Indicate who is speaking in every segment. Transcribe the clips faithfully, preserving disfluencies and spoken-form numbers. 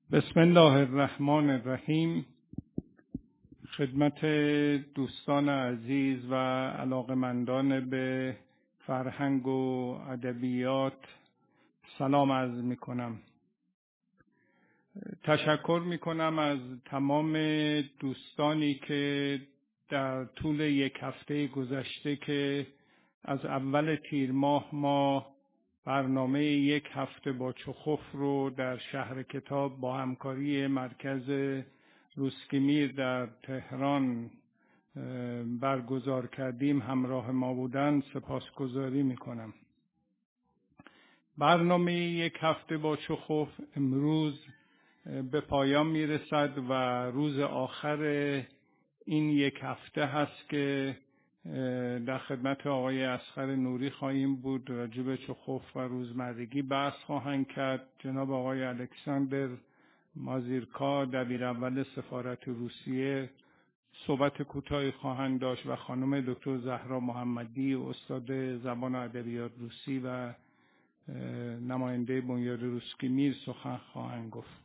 Speaker 1: بسم الله الرحمن الرحیم. خدمت دوستان عزیز و علاقمندان به فرهنگ و ادبیات سلام عرض می کنم. تشکر می کنم از تمام دوستانی که در طول یک هفته گذشته که از اول تیر ماه ما برنامه یک هفته با چخوف رو در شهر کتاب با همکاری مرکز روسکیمیر در تهران برگزار کردیم همراه ما بودن سپاسگزاری میکنم. برنامه یک هفته با چخوف امروز به پایان میرسد و روز آخر این یک هفته هست که در خدمت آقای اصغر نوری خواهیم بود. راجع به چخوف و روزمرگی بحث خواهند کرد. جناب آقای الکساندر مازیرکا دبیر اول سفارت روسیه صحبت کوتاهی خواهند داشت و خانم دکتر زهرا محمدی استاد زبان و ادبیات روسی و نماینده بنیاد روسکیمیر سخن خواهند گفت.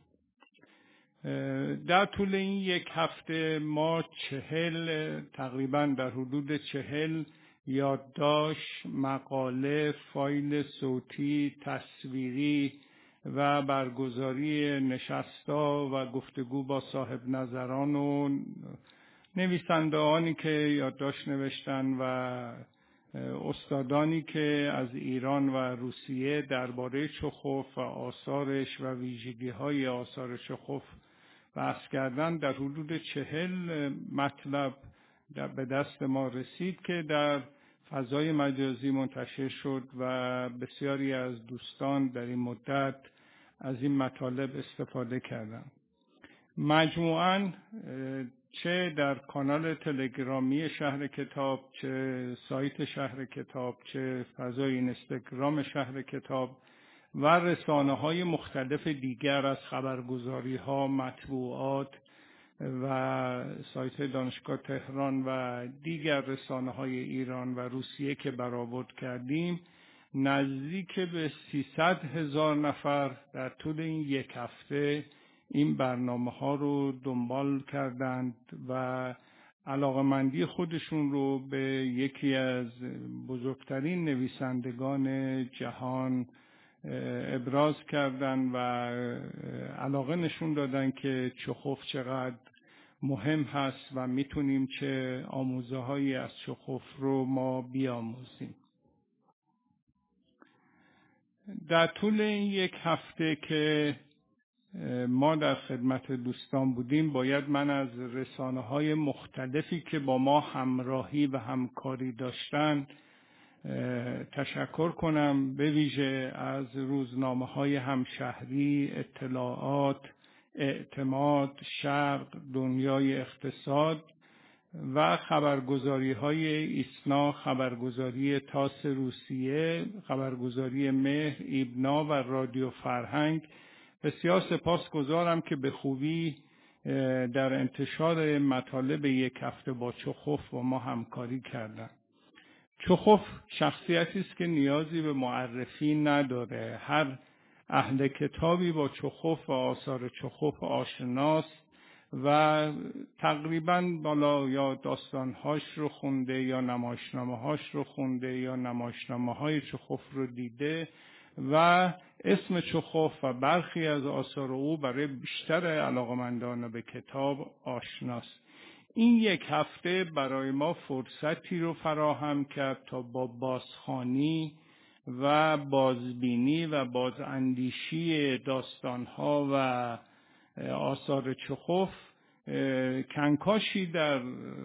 Speaker 1: در طول این یک هفته ما چهل تقریبا در حدود چهل یادداشت، مقاله، فایل صوتی، تصویری و برگزاری نشست‌ها و گفتگو با صاحب نظران و نویسنده‌انی که یادداشت نوشتن و استادانی که از ایران و روسیه درباره چخوف و آثارش و ویژگی‌های آثار چخوف بحث کردن، در حدود چهل مطلب به دست ما رسید که در فضای مجازی منتشر شد و بسیاری از دوستان در این مدت از این مطالب استفاده کردند. مجموعاً چه در کانال تلگرامی شهر کتاب، چه سایت شهر کتاب، چه فضای اینستاگرام شهر کتاب و رسانه‌های مختلف دیگر از خبرگزاری‌ها، مطبوعات و سایت دانشگاه تهران و دیگر رسانه‌های ایران و روسیه که برآورد کردیم، نزدیک به سیصد هزار نفر در طول این یک هفته این برنامه‌ها رو دنبال کردند و علاقمندی خودشون رو به یکی از بزرگترین نویسندگان جهان ابراز کردن و علاقه نشون دادن که چخوف چقدر مهم هست و میتونیم چه آموزه‌هایی از چخوف رو ما بیاموزیم. در طول این یک هفته که ما در خدمت دوستان بودیم، باید من از رسانه‌های مختلفی که با ما همراهی و همکاری داشتن تشکر کنم، به ویژه از روزنامه‌های همشهری، اطلاعات، اعتماد، شرق، دنیای اقتصاد و خبرگزاری‌های ایسنا، خبرگزاری تاس روسیه، خبرگزاری مهر، ایبنا و رادیو فرهنگ. بسیار سپاسگزارم که به خوبی در انتشار مطالب یک هفته با چخوف با ما همکاری کردند. چخوف شخصیتی است که نیازی به معرفی نداره. هر اهل کتابی با چخوف و آثار چخوف آشناست و تقریباً بالا یا داستانهاش رو خونده یا نمایشنامه‌هاش رو خونده یا نمایشنامه‌های چخوف رو دیده و اسم چخوف و برخی از آثار او برای بیشتر علاقمندان به کتاب آشناست. این یک هفته برای ما فرصتی رو فراهم کرد تا با بازخوانی و بازبینی و بازاندیشی داستانها و آثار چخوف کنکاشی در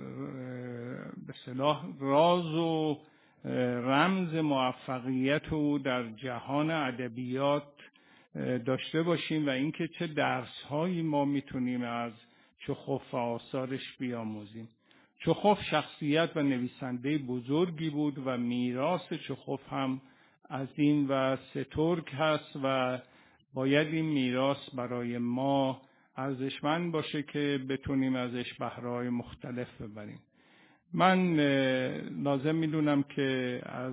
Speaker 1: به اصطلاح راز و رمز موفقیت او در جهان ادبیات داشته باشیم و اینکه چه درس‌هایی ما میتونیم از چخوف و آثارش بیاموزیم. چخوف شخصیت و نویسنده بزرگی بود و میراث چخوف هم عظیم و سترگ هست و باید این میراث برای ما ارزشمند باشه که بتونیم ازش بهره‌های مختلف ببریم. من لازم میدونم که از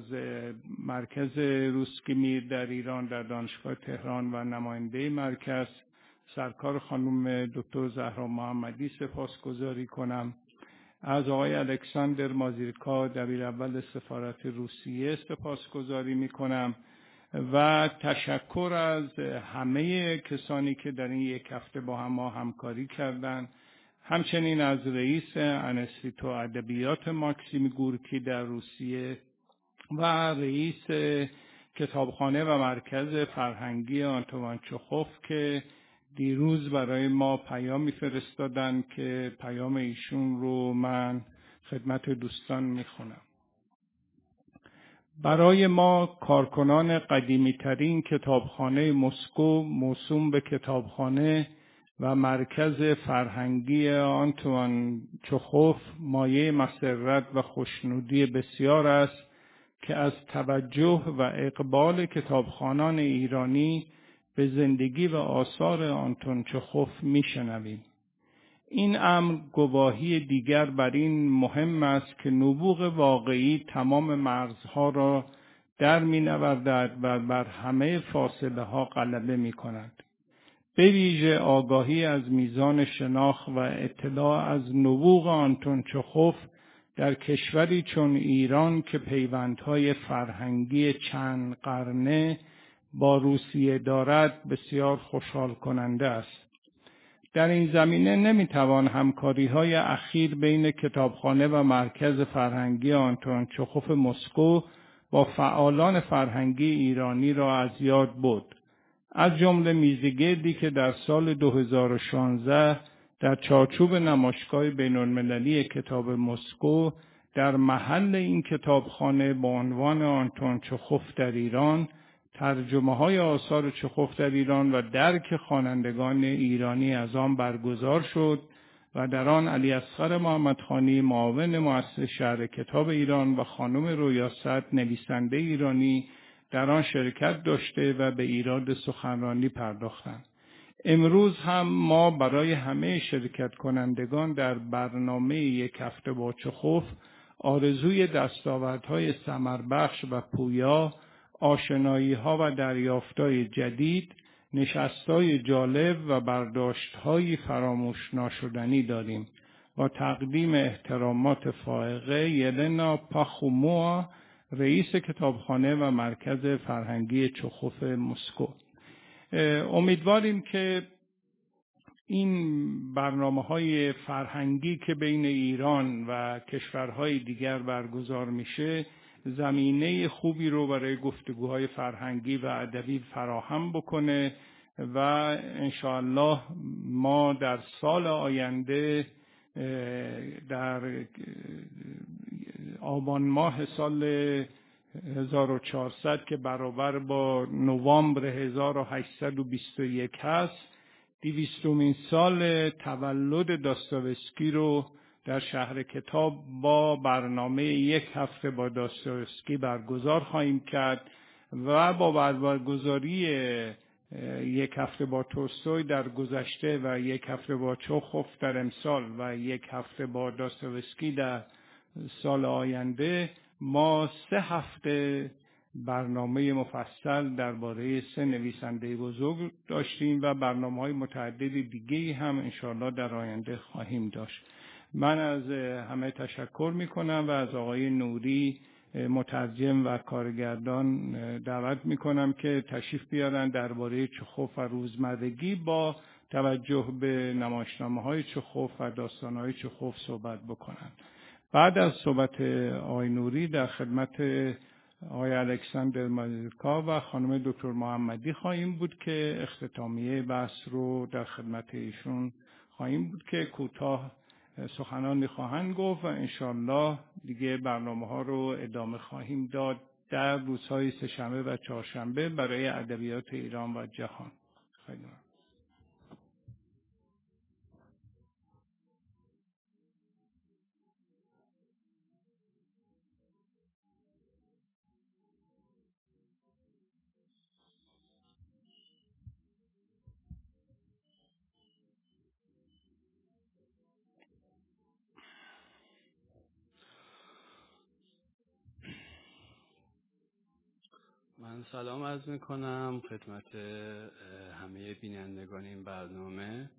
Speaker 1: مرکز روسکیمیر در ایران در دانشگاه تهران و نماینده مرکز سرکار خانم دکتر زهرا محمدی سپاسگزاری کنم. از آقای الکساندر مازیرکا دبیر اول سفارت روسیه سپاسگزاری می کنم و تشکر از همه کسانی که در این یک هفته با هم ما همکاری کردند. همچنین از رئیس انستیتو ادبیات ماکسیم گورکی در روسیه و رئیس کتابخانه و مرکز فرهنگی آنتوان چخوف که دیروز برای ما پیامی فرستادن که پیام ایشون رو من خدمت دوستان میخونم. برای ما کارکنان قدیمی ترین کتابخانه مسکو موسوم به کتابخانه و مرکز فرهنگی آنتوان چخوف مایه مسرت و خوشنودی بسیار است که از توجه و اقبال کتابخوانان ایرانی به زندگی و آثار آنتون چخوف میشنویم. این امر گواهی دیگر بر این مهم است که نبوغ واقعی تمام مرزها را در مینوردد و بر همه فاصله ها غلبه می کند. به ویژه آگاهی از میزان شناخت و اطلاع از نبوغ آنتون چخوف در کشوری چون ایران که پیوندهای فرهنگی چند قرنه با روسیه دارد بسیار خوشحال کننده است. در این زمینه نمیتوان همکاری‌های اخیر بین کتابخانه و مرکز فرهنگی آنتون چخوف مسکو با فعالان فرهنگی ایرانی را از یاد برد. از جمله میزگردی که در سال دو هزار و شانزده در چارچوب نمایشگاه بین‌المللی کتاب مسکو در محل این کتابخانه با عنوان آنتون چخوف در ایران، ترجمه های آثار چخوف در ایران و درک خوانندگان ایرانی از آن برگزار شد و در آن علی اصغر محمدخانی معاون مؤسس شهر کتاب ایران و خانم رویا سعد نویسنده ایرانی در آن شرکت داشته و به ایراد سخنرانی پرداختند. امروز هم ما برای همه شرکت کنندگان در برنامه یک هفته با چخوف آرزوی دستاوردهای ثمربخش و پویا، آشنایی‌ها و دریافت‌های جدید، نشست‌های جالب و برداشت‌های فراموش ناشدنی داریم. با تقدیم احترامات فائقه یلنا پاخوموا، رئیس کتابخانه و مرکز فرهنگی چخوف مسکو. امیدواریم که این برنامه‌های فرهنگی که بین ایران و کشورهای دیگر برگزار میشه زمینه خوبی رو برای گفتگوهای فرهنگی و ادبی فراهم بکنه و انشاءالله ما در سال آینده در آبان ماه سال هزار و چهارصد که برابر با نوامبر هزار و هشتصد و بیست و یک هست، دویستمین سال تولد داستایوسکی رو در شهر کتاب با برنامه یک هفته با داستایوسکی برگزار خواهیم کرد و با برگزاری یک هفته با تولستوی در گذشته و یک هفته با چخوف در امسال و یک هفته با داستایوسکی در سال آینده ما سه هفته برنامه مفصل درباره سه نویسنده بزرگ داشتیم و برنامه‌های متعدد دیگه‌ای هم انشاءالله در آینده خواهیم داشت. من از همه تشکر میکنم و از آقای نوری مترجم و کارگردان دعوت میکنم که تشریف بیارن درباره چخوف و روزمرگی با توجه به نمایشنامه‌های چخوف و داستان‌های چخوف صحبت بکنن. بعد از صحبت آقای نوری در خدمت آقای الکساندر مازیرکا و خانم دکتر محمدی خواهیم بود که اختتامیه بحث رو در خدمت ایشون خواهیم بود که کوتاه سخنانی خواهند گفت و انشالله دیگه برنامه ها رو ادامه خواهیم داد در روزهای سه‌شنبه و چهارشنبه برای ادبیات ایران و جهان. خیلی ممنون.
Speaker 2: من من سلام عرض میکنم خدمت همه بینندگان این برنامه.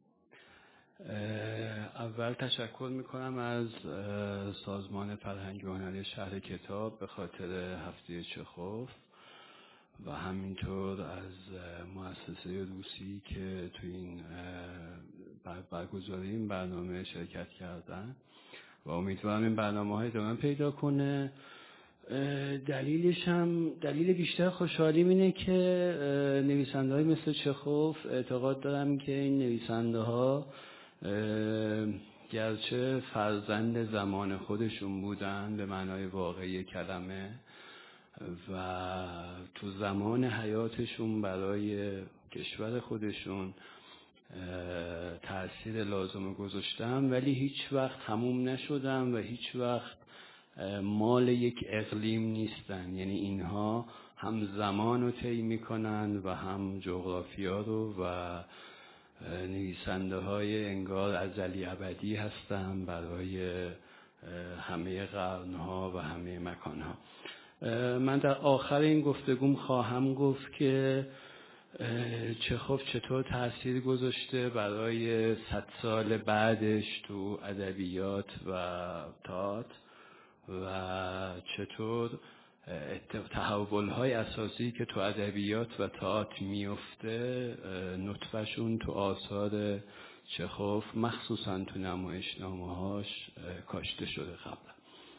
Speaker 2: اول تشکر میکنم از سازمان فرهنگی و هنری شهر کتاب به خاطر هفته چخوف و همینطور از مؤسسه روسی که تو این برگزاری این برنامه شرکت کردن و امیدوارم این برنامه های ادامه پیدا کنه. دلیلش هم دلیل بیشتر خوشحالیم اینه که نویسنده های مثل چخوف اعتقاد دارم که این نویسنده ها گرچه فرزند زمان خودشون بودن به معنای واقعی کلمه و تو زمان حیاتشون برای کشور خودشون تأثیر لازم گذاشتن، ولی هیچ وقت تموم نشدن و هیچ وقت مال یک اقلیم نیستن. یعنی اینها هم زمان رو طی میکنن و هم جغرافیا رو و نویسنده های انگار ازلی ابدی هستن برای همه قرنها و همه مکانها. من در آخر این گفتگوم خواهم گفت که چخوف چطور تأثیر گذاشته برای صد سال بعدش تو ادبیات و تئاتر و چطور تحول‌های اساسی که تو ادبیات و تئاتر میفته نطفه‌شون تو آثار چخوف مخصوصاً تو نمایشنامه‌هاش کاشته شده قبلا.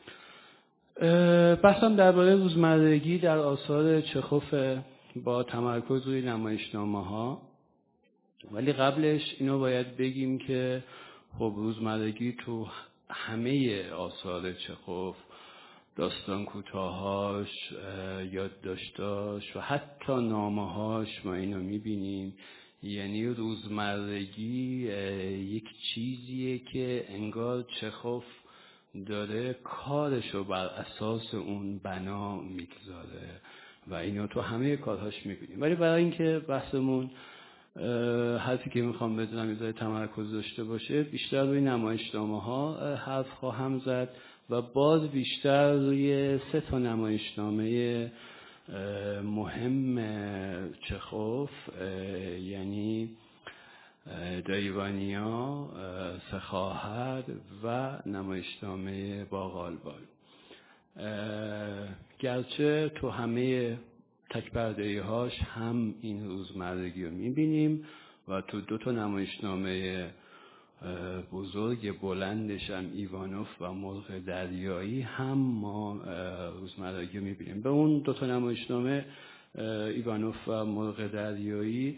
Speaker 2: بحثم درباره روزمرگی در آثار چخوف با تمرکز روی نمایشنامه‌ها، ولی قبلش اینو باید بگیم که خب روزمرگی تو همه آثار چخوف، داستان کوتاهاش، یادداشتاش و حتی نامه‌هاش ما اینو می‌بینیم. یعنی روزمرگی یک چیزیه که انگار چخوف داره کارشو بر اساس اون بنا میگذاره و اینو تو همه کارهاش می‌بینیم. ولی برای اینکه بحثمون حرفی که میخوام بدونم یه تمرکز داشته باشه، بیشتر روی نمایشنامه‌ها حرف خواهم زد و باز بیشتر روی سه تا نمایشنامه مهم چخوف، یعنی دایوانیا، سه خواهر و نمایشنامه باقالبال. گرچه تو همه تک‌پرده‌ای هاش هم این روزمرگی رو میبینیم و تو دو تا نمایشنامه بزرگ بلندش هم ایوانوف و مرغ دریایی هم ما روزمرگی رو میبینیم. به اون دو تا نمایشنامه ایوانوف و مرغ دریایی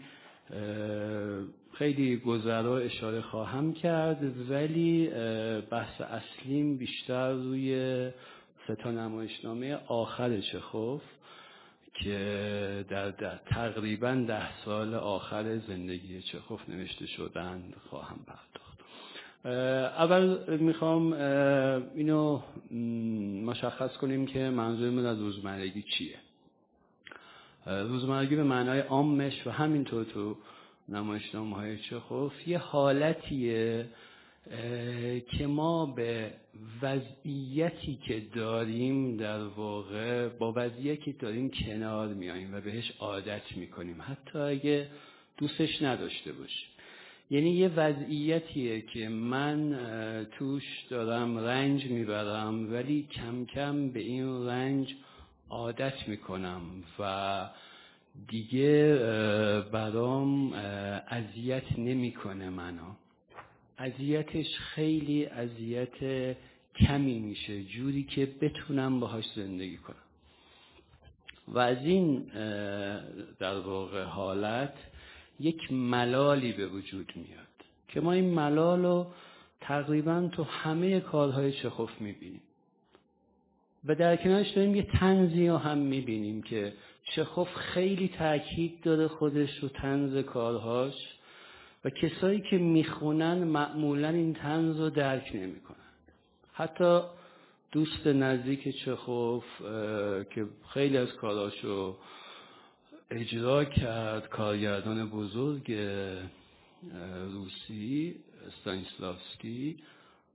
Speaker 2: خیلی گذرا اشاره خواهم کرد، ولی بحث اصلیم بیشتر روی سه تا نمایشنامه آخر چخوف که در, در تقریباً ده سال آخر زندگی چخوف نوشته شدند خواهم پرداخت. اول میخوام اینو مشخص کنیم که منظورمون از روزمرگی چیه. روزمرگی به معنای عامش و همینطور تو نمایشنامه‌های چخوف یه حالتیه که ما به وضعیتی که داریم در واقع با وضعیتی که داریم کنار میاییم و بهش عادت میکنیم، حتی اگه دوستش نداشته باشیم. یعنی یه وضعیتیه که من توش دارم رنج میبرم، ولی کم کم به این رنج عادت میکنم و دیگه برام اذیت نمیکنه. منو اذیتش خیلی اذیت کمی میشه، جوری که بتونم باهاش زندگی کنم. و از این در واقع حالت یک ملالی به وجود میاد که ما این ملال رو تقریبا تو همه کارهای چخوف میبینیم و در کنارش داریم یه طنزی رو هم میبینیم که چخوف خیلی تاکید داره خودش رو طنز کارهاش و کسایی که میخونن معمولا این طنز رو درک نمیکنن. حتی دوست نزدیک چخوف که خیلی از کاراشو اجرا کرد، کارگردان بزرگ روسی استانیسلافسکی،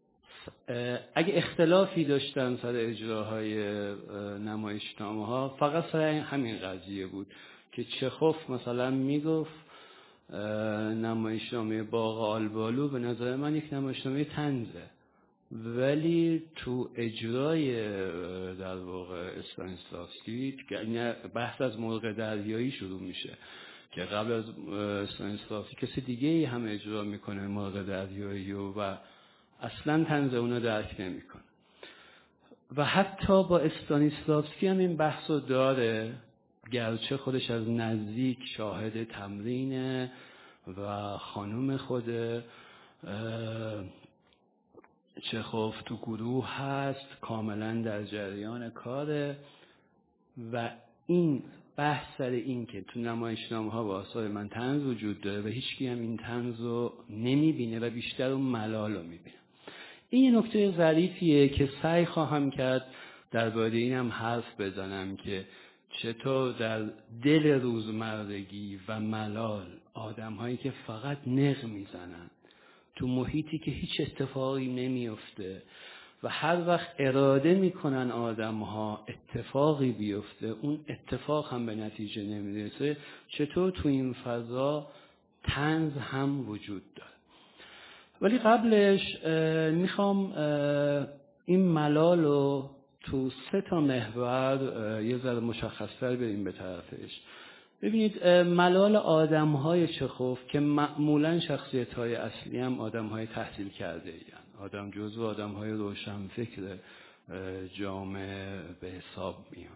Speaker 2: اگه اختلافی داشتن سر اجراهای نمایشنامه ها فقط سر همین قضیه بود که چخوف مثلا میگفت نمایشنامه باغ آلبالو به نظر من یک نمایشنامه طنزه، ولی تو اجرای در واقع استانیسلافسکی بحث از مرغ دریایی شروع میشه که قبل از استانیسلافسکی کسی دیگه ای هم اجرا میکنه مرغ دریایی و اصلا طنز اونو درک نمیکنه و حتی با استانیسلافسکی هم این بحث رو داره، گرچه خودش از نزدیک شاهد تمرینه و خانوم خود چخوف تو گروه هست، کاملا در جریان کاره و این بحث سر این که تو نمایشنامه ها با آثار من طنز وجود داره و هیچکی هم این طنز رو نمیبینه و بیشتر اون ملال رو میبینه. این یه نکته ظریفیه که سعی خواهم کرد درباره این هم حرف بزنم که چطور در دل روزمرگی و ملال آدم هایی که فقط نق میزنن تو محیطی که هیچ اتفاقی نمیفته و هر وقت اراده میکنن آدم ها اتفاقی بیفته اون اتفاق هم به نتیجه نمیرسه، چطور تو این فضا طنز هم وجود داره. ولی قبلش میخوام این ملال رو تو سه تا محور یه ذره مشخص‌تر بریم به طرفش. ببینید ملال آدم‌های چخوف که معمولاً شخصیت‌های اصلی هم آدم‌های تحصیل کرده ایم، آدم جزو آدم‌های روشنفکر جامعه به حساب میان.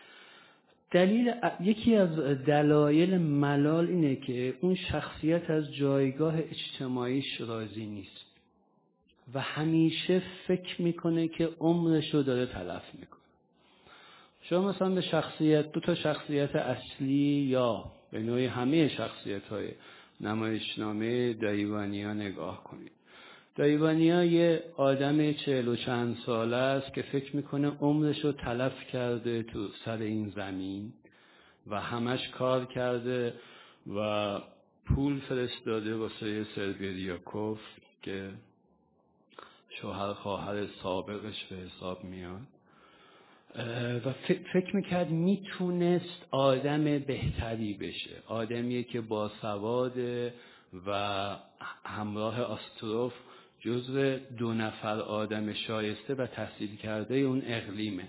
Speaker 2: دلیل یکی از دلایل ملال اینه که اون شخصیت از جایگاه اجتماعیش راضی نیست و همیشه فکر میکنه که عمرشو داره تلف میکنه. شما مثلا به شخصیت دو تا شخصیت اصلی یا به نوعی همه شخصیت‌های نمایشنامه دایوانیا نگاه کنید. دایوانیا یه آدم چهل و چند ساله است که فکر میکنه عمرشو تلف کرده تو سر این زمین و همش کار کرده و پول فرستاده واسه سربریاکوف که شوهر خواهر سابقش به حساب میاد و فکر میکرد میتونست آدم بهتری بشه، آدمیه که باسواده و همراه آستروف جزو دو نفر آدم شایسته و تحصیل کرده اون اقلیمه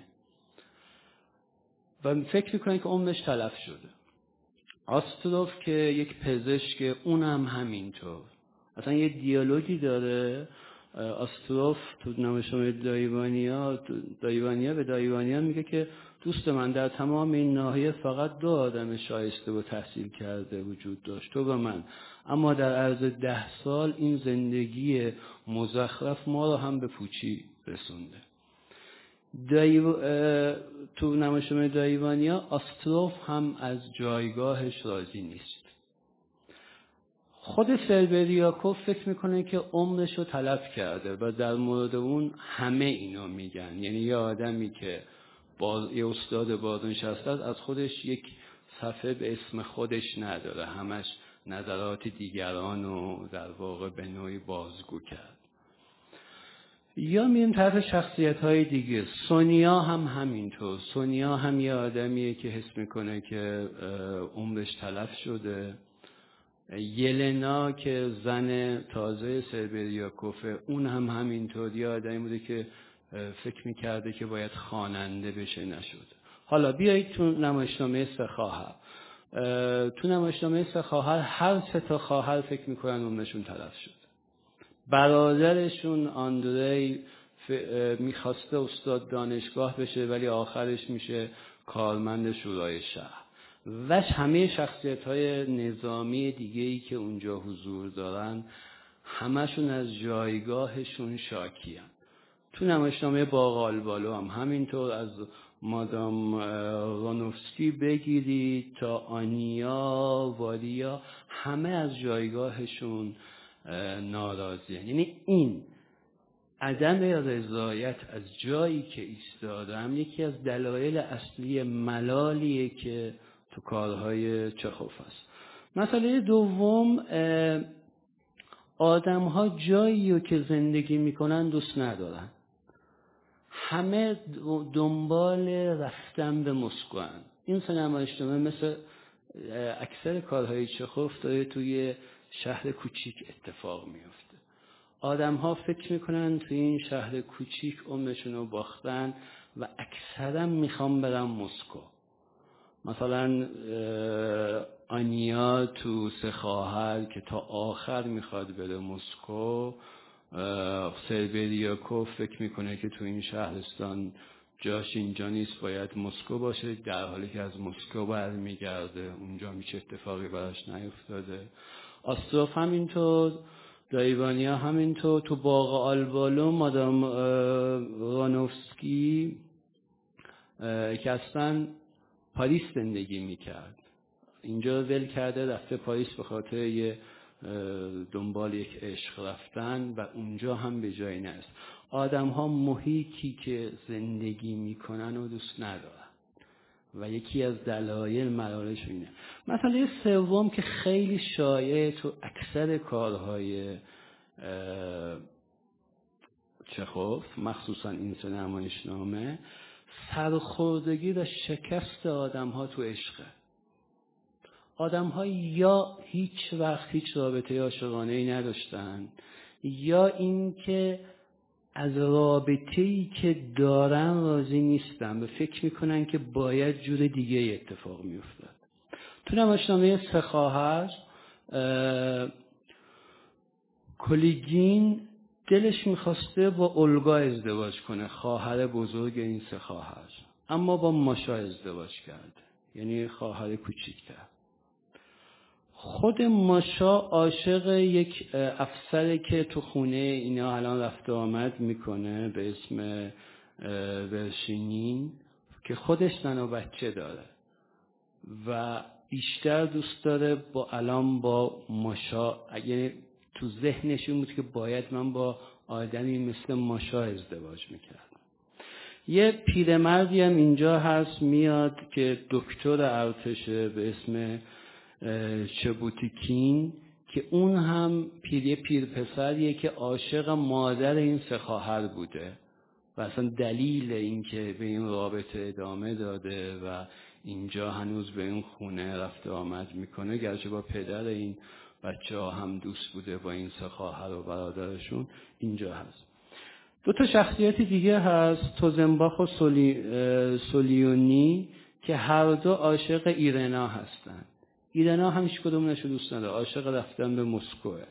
Speaker 2: و فکر میکنه که عمرش تلف شده. آستروف که یک پزشک اونم همینطور. اصلا یه دیالوگی داره آستروف تو نمایشنامه دایوانیا دایوانیا به دایوانیا میگه که دوست من در تمام این ناحیه فقط دو آدم شایسته و تحصیل کرده وجود داشت، تو و من، اما در عرض ده سال این زندگی مزخرف ما رو هم به پوچی رسونده. دایو... تو نمایشنامه دایوانیا آستروف هم از جایگاهش راضی نیست. خود سربریاکوف فکر میکنه که عمرش رو تلف کرده و در مورد اون همه اینو میگن، یعنی یه آدمی که با... یه استاد بازنشسته است از خودش یک صفحه به اسم خودش نداره، همش نظرات دیگران رو در واقع به نوعی بازگو کرد. یا میریم طرف شخصیت‌های دیگه. سونیا هم همینطور. سونیا هم یه آدمیه که حس میکنه که عمرش تلف شده. یلنا که زن تازه سربریاکوفه اون هم همینطور، یه آدمی بوده که فکر میکرده که باید خواننده بشه، نشده. حالا بیایید تو نمایشنامه سه خواهر. تو نمایشنامه سه خواهر هر سه تا خواهر فکر میکنن عمرشون تلف شده. برادرشون آندری میخواسته استاد دانشگاه بشه ولی آخرش میشه کارمند شورای شهر. و همه شخصیت‌های نظامی دیگه‌ای که اونجا حضور دارن همشون از جایگاهشون شاکی‌ان. تو نمایشنامه باغ آلبالو هم همینطور، از مادام رانوفسکی بگیرید تا آنیا والیا همه از جایگاهشون ناراضیه. یعنی این عدم رضایت از جایی که ایستادم یکی از دلایل اصلی ملالیه که تو کارهای چخوف است. مسئله دوم آدم ها جایی رو که زندگی میکنن دوست ندارن، همه دنبال رفتن به مسکو هن. این سینمایشنامه مثل اکثر کارهای چخوف داره توی شهر کوچیک اتفاق میفته. آدم ها فکر میکنن توی این شهر کوچیک عمرشون رو باختن و اکثرا میخوام برن مسکو. مثلا آنیا تو سه خواهر که تا آخر میخواد بره مسکو، سربریاکوف فکر میکنه که تو این شهرستان جاش اینجا نیست، باید مسکو باشه، در حالی که از مسکو برمیگرده، اونجا هیچ اتفاقی براش نیفتاده. آستروف همینطور، دایوانیا همینطور. تو باغ آلبالو مادام رانوفسکی که اصلا پاریس زندگی میکرد، اینجا ول کرده رفته پاریس به خاطر یه دنبال یک عشق رفتن و اونجا هم به جایی نرسید. آدم ها محیطی که زندگی میکنن و دوست ندارن و یکی از دلایل مرارش اینه. مسئله سوم که خیلی شایع تو اکثر کارهای چخوف، مخصوصا این سه نمایشنامه، سرخوردگی و شکست آدم ها تو عشقه. آدم ها یا هیچ وقت هیچ رابطه عاشقانه ای نداشتن، یا اینکه از رابطه‌ای که دارن راضی نیستن و فکر میکنن که باید جور دیگه اتفاق میافتاد. تو نمایشنامه سه خواهر کولیگین دلش میخواسته با اولگا ازدواج کنه، خواهر بزرگ این سه خواهر، اما با ماشا ازدواج کرد، یعنی خواهر کوچیک‌تر. خود ماشا عاشق یک افسره که تو خونه اینا الان رفت و آمد میکنه به اسم ورشینین که خودش زن و بچه داره و بیشتر دوست داره با الان با ماشا، اگه تو ذهنش این بود که باید من با آدمی مثل ماشا ازدواج میکردم. یه پیرمردی هم اینجا هست میاد که دکتر ارتشه به اسم چبوتیکین که اون هم پیر پیر پسریه که عاشق مادر این سه خواهر بوده و اصلا دلیل این که به این رابطه ادامه داده و اینجا هنوز به این خونه رفت و آمد میکنه، گرچه با پدر این بچه ها هم دوست بوده با این سه خواهر و برادرشون، اینجا هست. دو تا شخصیت دیگه هست، توزنباخ و سولی، سولیونی که هر دو عاشق ایرنا هستن. ایرنا هم هیچ کدومش دوست نداره، عاشق رفتن به مسکوه.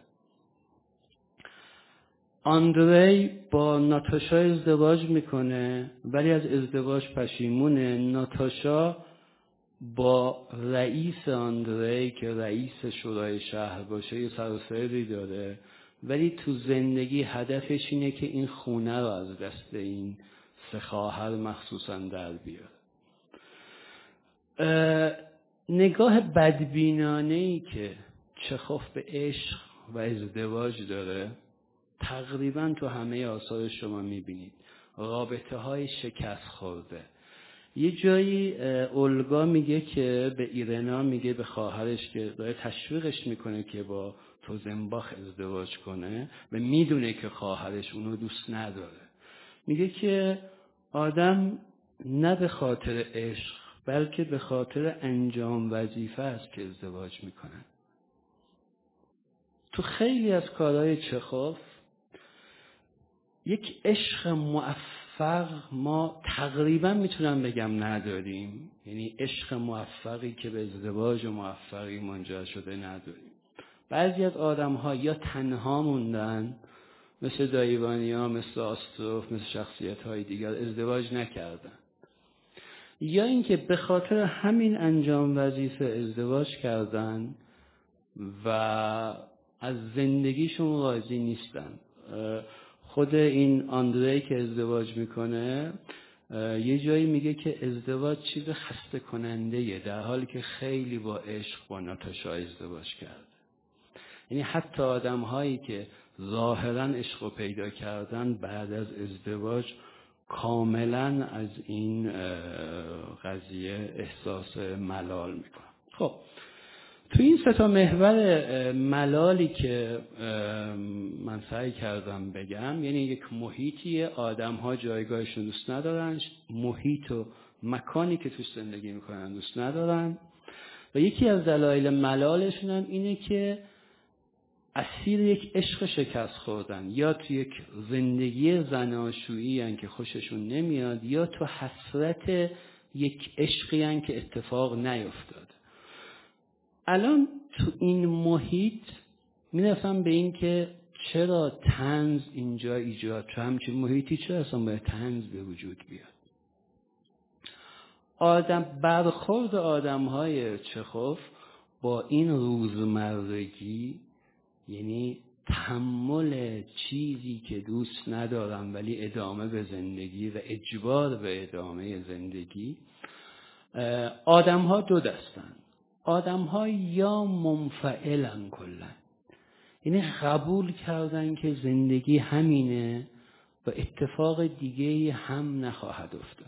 Speaker 2: آندری با ناتاشا ازدواج میکنه ولی از ازدواج پشیمونه. ناتاشا با رئیس آندری که رئیس شورای شهر باشه یه سر و سری داره، ولی تو زندگی هدفش اینه که این خونه رو از دست این سه خواهر مخصوصا در بیاره. نگاه بدبینانه‌ای که چخوف به عشق و ازدواج داره تقریبا تو همه آثار شما میبینید. رابطه های شکست خورده. یه جایی اولگا میگه که به ایرنا میگه به خواهرش که داره تشویقش میکنه که با توزنباخ ازدواج کنه و میدونه که خواهرش اونو دوست نداره. میگه که آدم نه به خاطر عشق بلکه به خاطر انجام وظیفه است که ازدواج میکنن. تو خیلی از کارهای چخوف یک عشق موفق ما تقریبا میتونم بگم نداریم، یعنی عشق موفقی که به ازدواج موفقی منجر شده نداریم. بعضی از آدم ها یا تنها موندن مثل دایوانیا، مثل آستروف، مثل شخصیت های دیگر ازدواج نکردن، یا اینکه به خاطر همین انجام وظیفه ازدواج کردن و از زندگیشون راضی نیستن. خود این آندری که ازدواج میکنه یه جایی میگه که ازدواج چیز خسته کننده، در حالی که خیلی با عشق با ناتاشا ازدواج کرد. یعنی حتی آدم هایی که ظاهرا عشق رو پیدا کردن بعد از ازدواج کاملا از این قضیه احساس ملال میکنن. خب تو این سه تا محور ملالی که من سعی کردم بگم، یعنی یک محیطی آدم ها جایگاهشون دوست ندارن، محیط و مکانی که توش زندگی میکنن دوست ندارن، و یکی از دلایل ملالشون هم اینه که اسیر یک عشق شکست خوردن، یا تو یک زندگی زناشویی هن که خوششون نمیاد، یا تو حسرت یک عشقی هن که اتفاق نیفتاد. الان تو این محیط میرسم به این که چرا طنز اینجا ایجاد، تو همچین محیطی چرا اصلا باید طنز به وجود بیاد؟ آدم برخورد آدم‌های چخوف با این روزمرگی، یعنی تحمل چیزی که دوست ندارم ولی ادامه به زندگی و اجبار به ادامه زندگی، آدم‌ها دو دستن. آدم‌ها یا منفعلن کلن، یعنی قبول کردن که زندگی همینه و اتفاق دیگه‌ای هم نخواهد افتاد.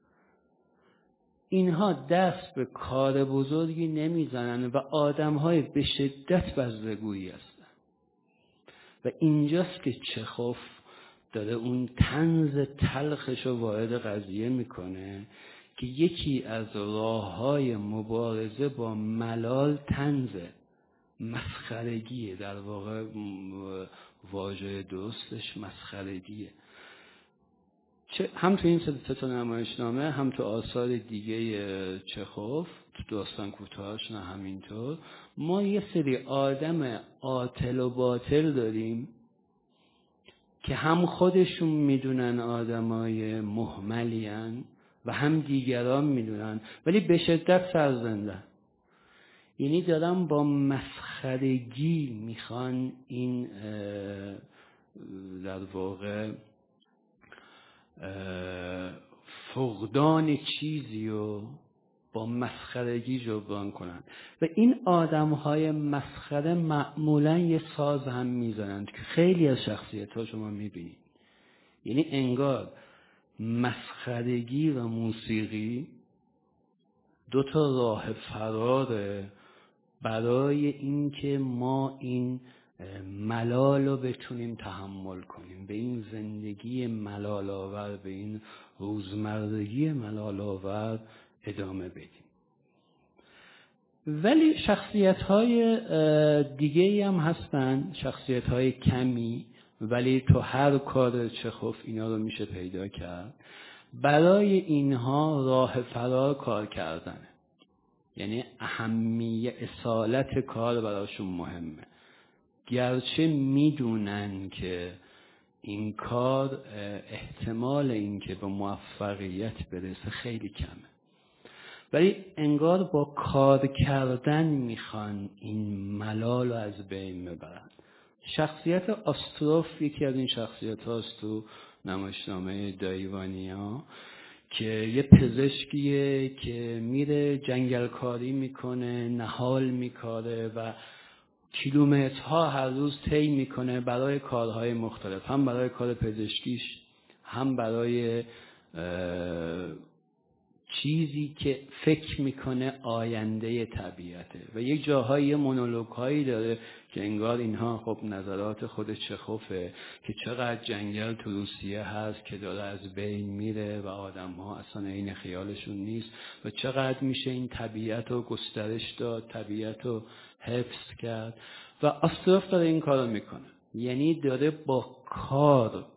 Speaker 2: اینها دست به کار بزرگی نمیزنن و آدم‌های به شدت بزرگویی هستن. و اینجاست که چخوف داره اون طنز تلخش رو وارد قضیه میکنه که یکی از راه‌های مبارزه با ملال طنزه، مسخرگیه، در واقع واژه درستش مسخرگیه. هم تو این سه تا نمایشنامه، هم تو آثار دیگه چخوف، تو داستان کوتاهاش نه همینطور، ما یه سری آدم عاطل و باطل داریم که هم خودشون میدونن آدمای مهملین و هم دیگران میدونن، ولی به شدت سرزنده. یعنی دارن با مسخرگی میخوان این در واقع فقدان چیزی رو با مسخرگی جبران کنن. و این آدم‌های مسخره معمولاً یه ساز هم میزنند که خیلی از شخصیت‌ها شما میبینید. یعنی انگار مسخرگی و موسیقی دو تا راه فراره برای اینکه ما این ملال رو بتونیم تحمل کنیم، به این زندگی ملال آور، به این روزمرگی ملال آور ادامه بدیم. ولی شخصیت‌های دیگه‌ای هم هستن، شخصیت‌های کمی، ولی تو هر کار چخوف اینا رو میشه پیدا کرد. برای اینها راه فرار کار کردنه، یعنی اهمیت اصالت کار براشون مهمه، گرچه میدونن که این کار احتمال این که به موفقیت برسه خیلی کمه، ولی انگار با کار کردن میخوان این ملال رو از بین ببرن. شخصیت آستروف یکی از این شخصیت هاست تو نمایشنامه دایوانیا، که یه پزشکیه که میره جنگل کاری میکنه، نهال میکاره و کیلومترها هر روز طی میکنه برای کارهای مختلف، هم برای کار پزشکیش، هم برای چیزی که فکر میکنه آینده طبیعته. و یک جاهای مونولوگ هایی داره که انگار اینها خب نظرات خود چخوفه که چقدر جنگل تو روسیه هست که داره از بین میره و آدم ها اصلا این خیالشون نیست و چقدر میشه این طبیعت رو گسترش داد، طبیعت رو حفظ کرد. و آستروف داره این کار رو میکنه، یعنی داره با کار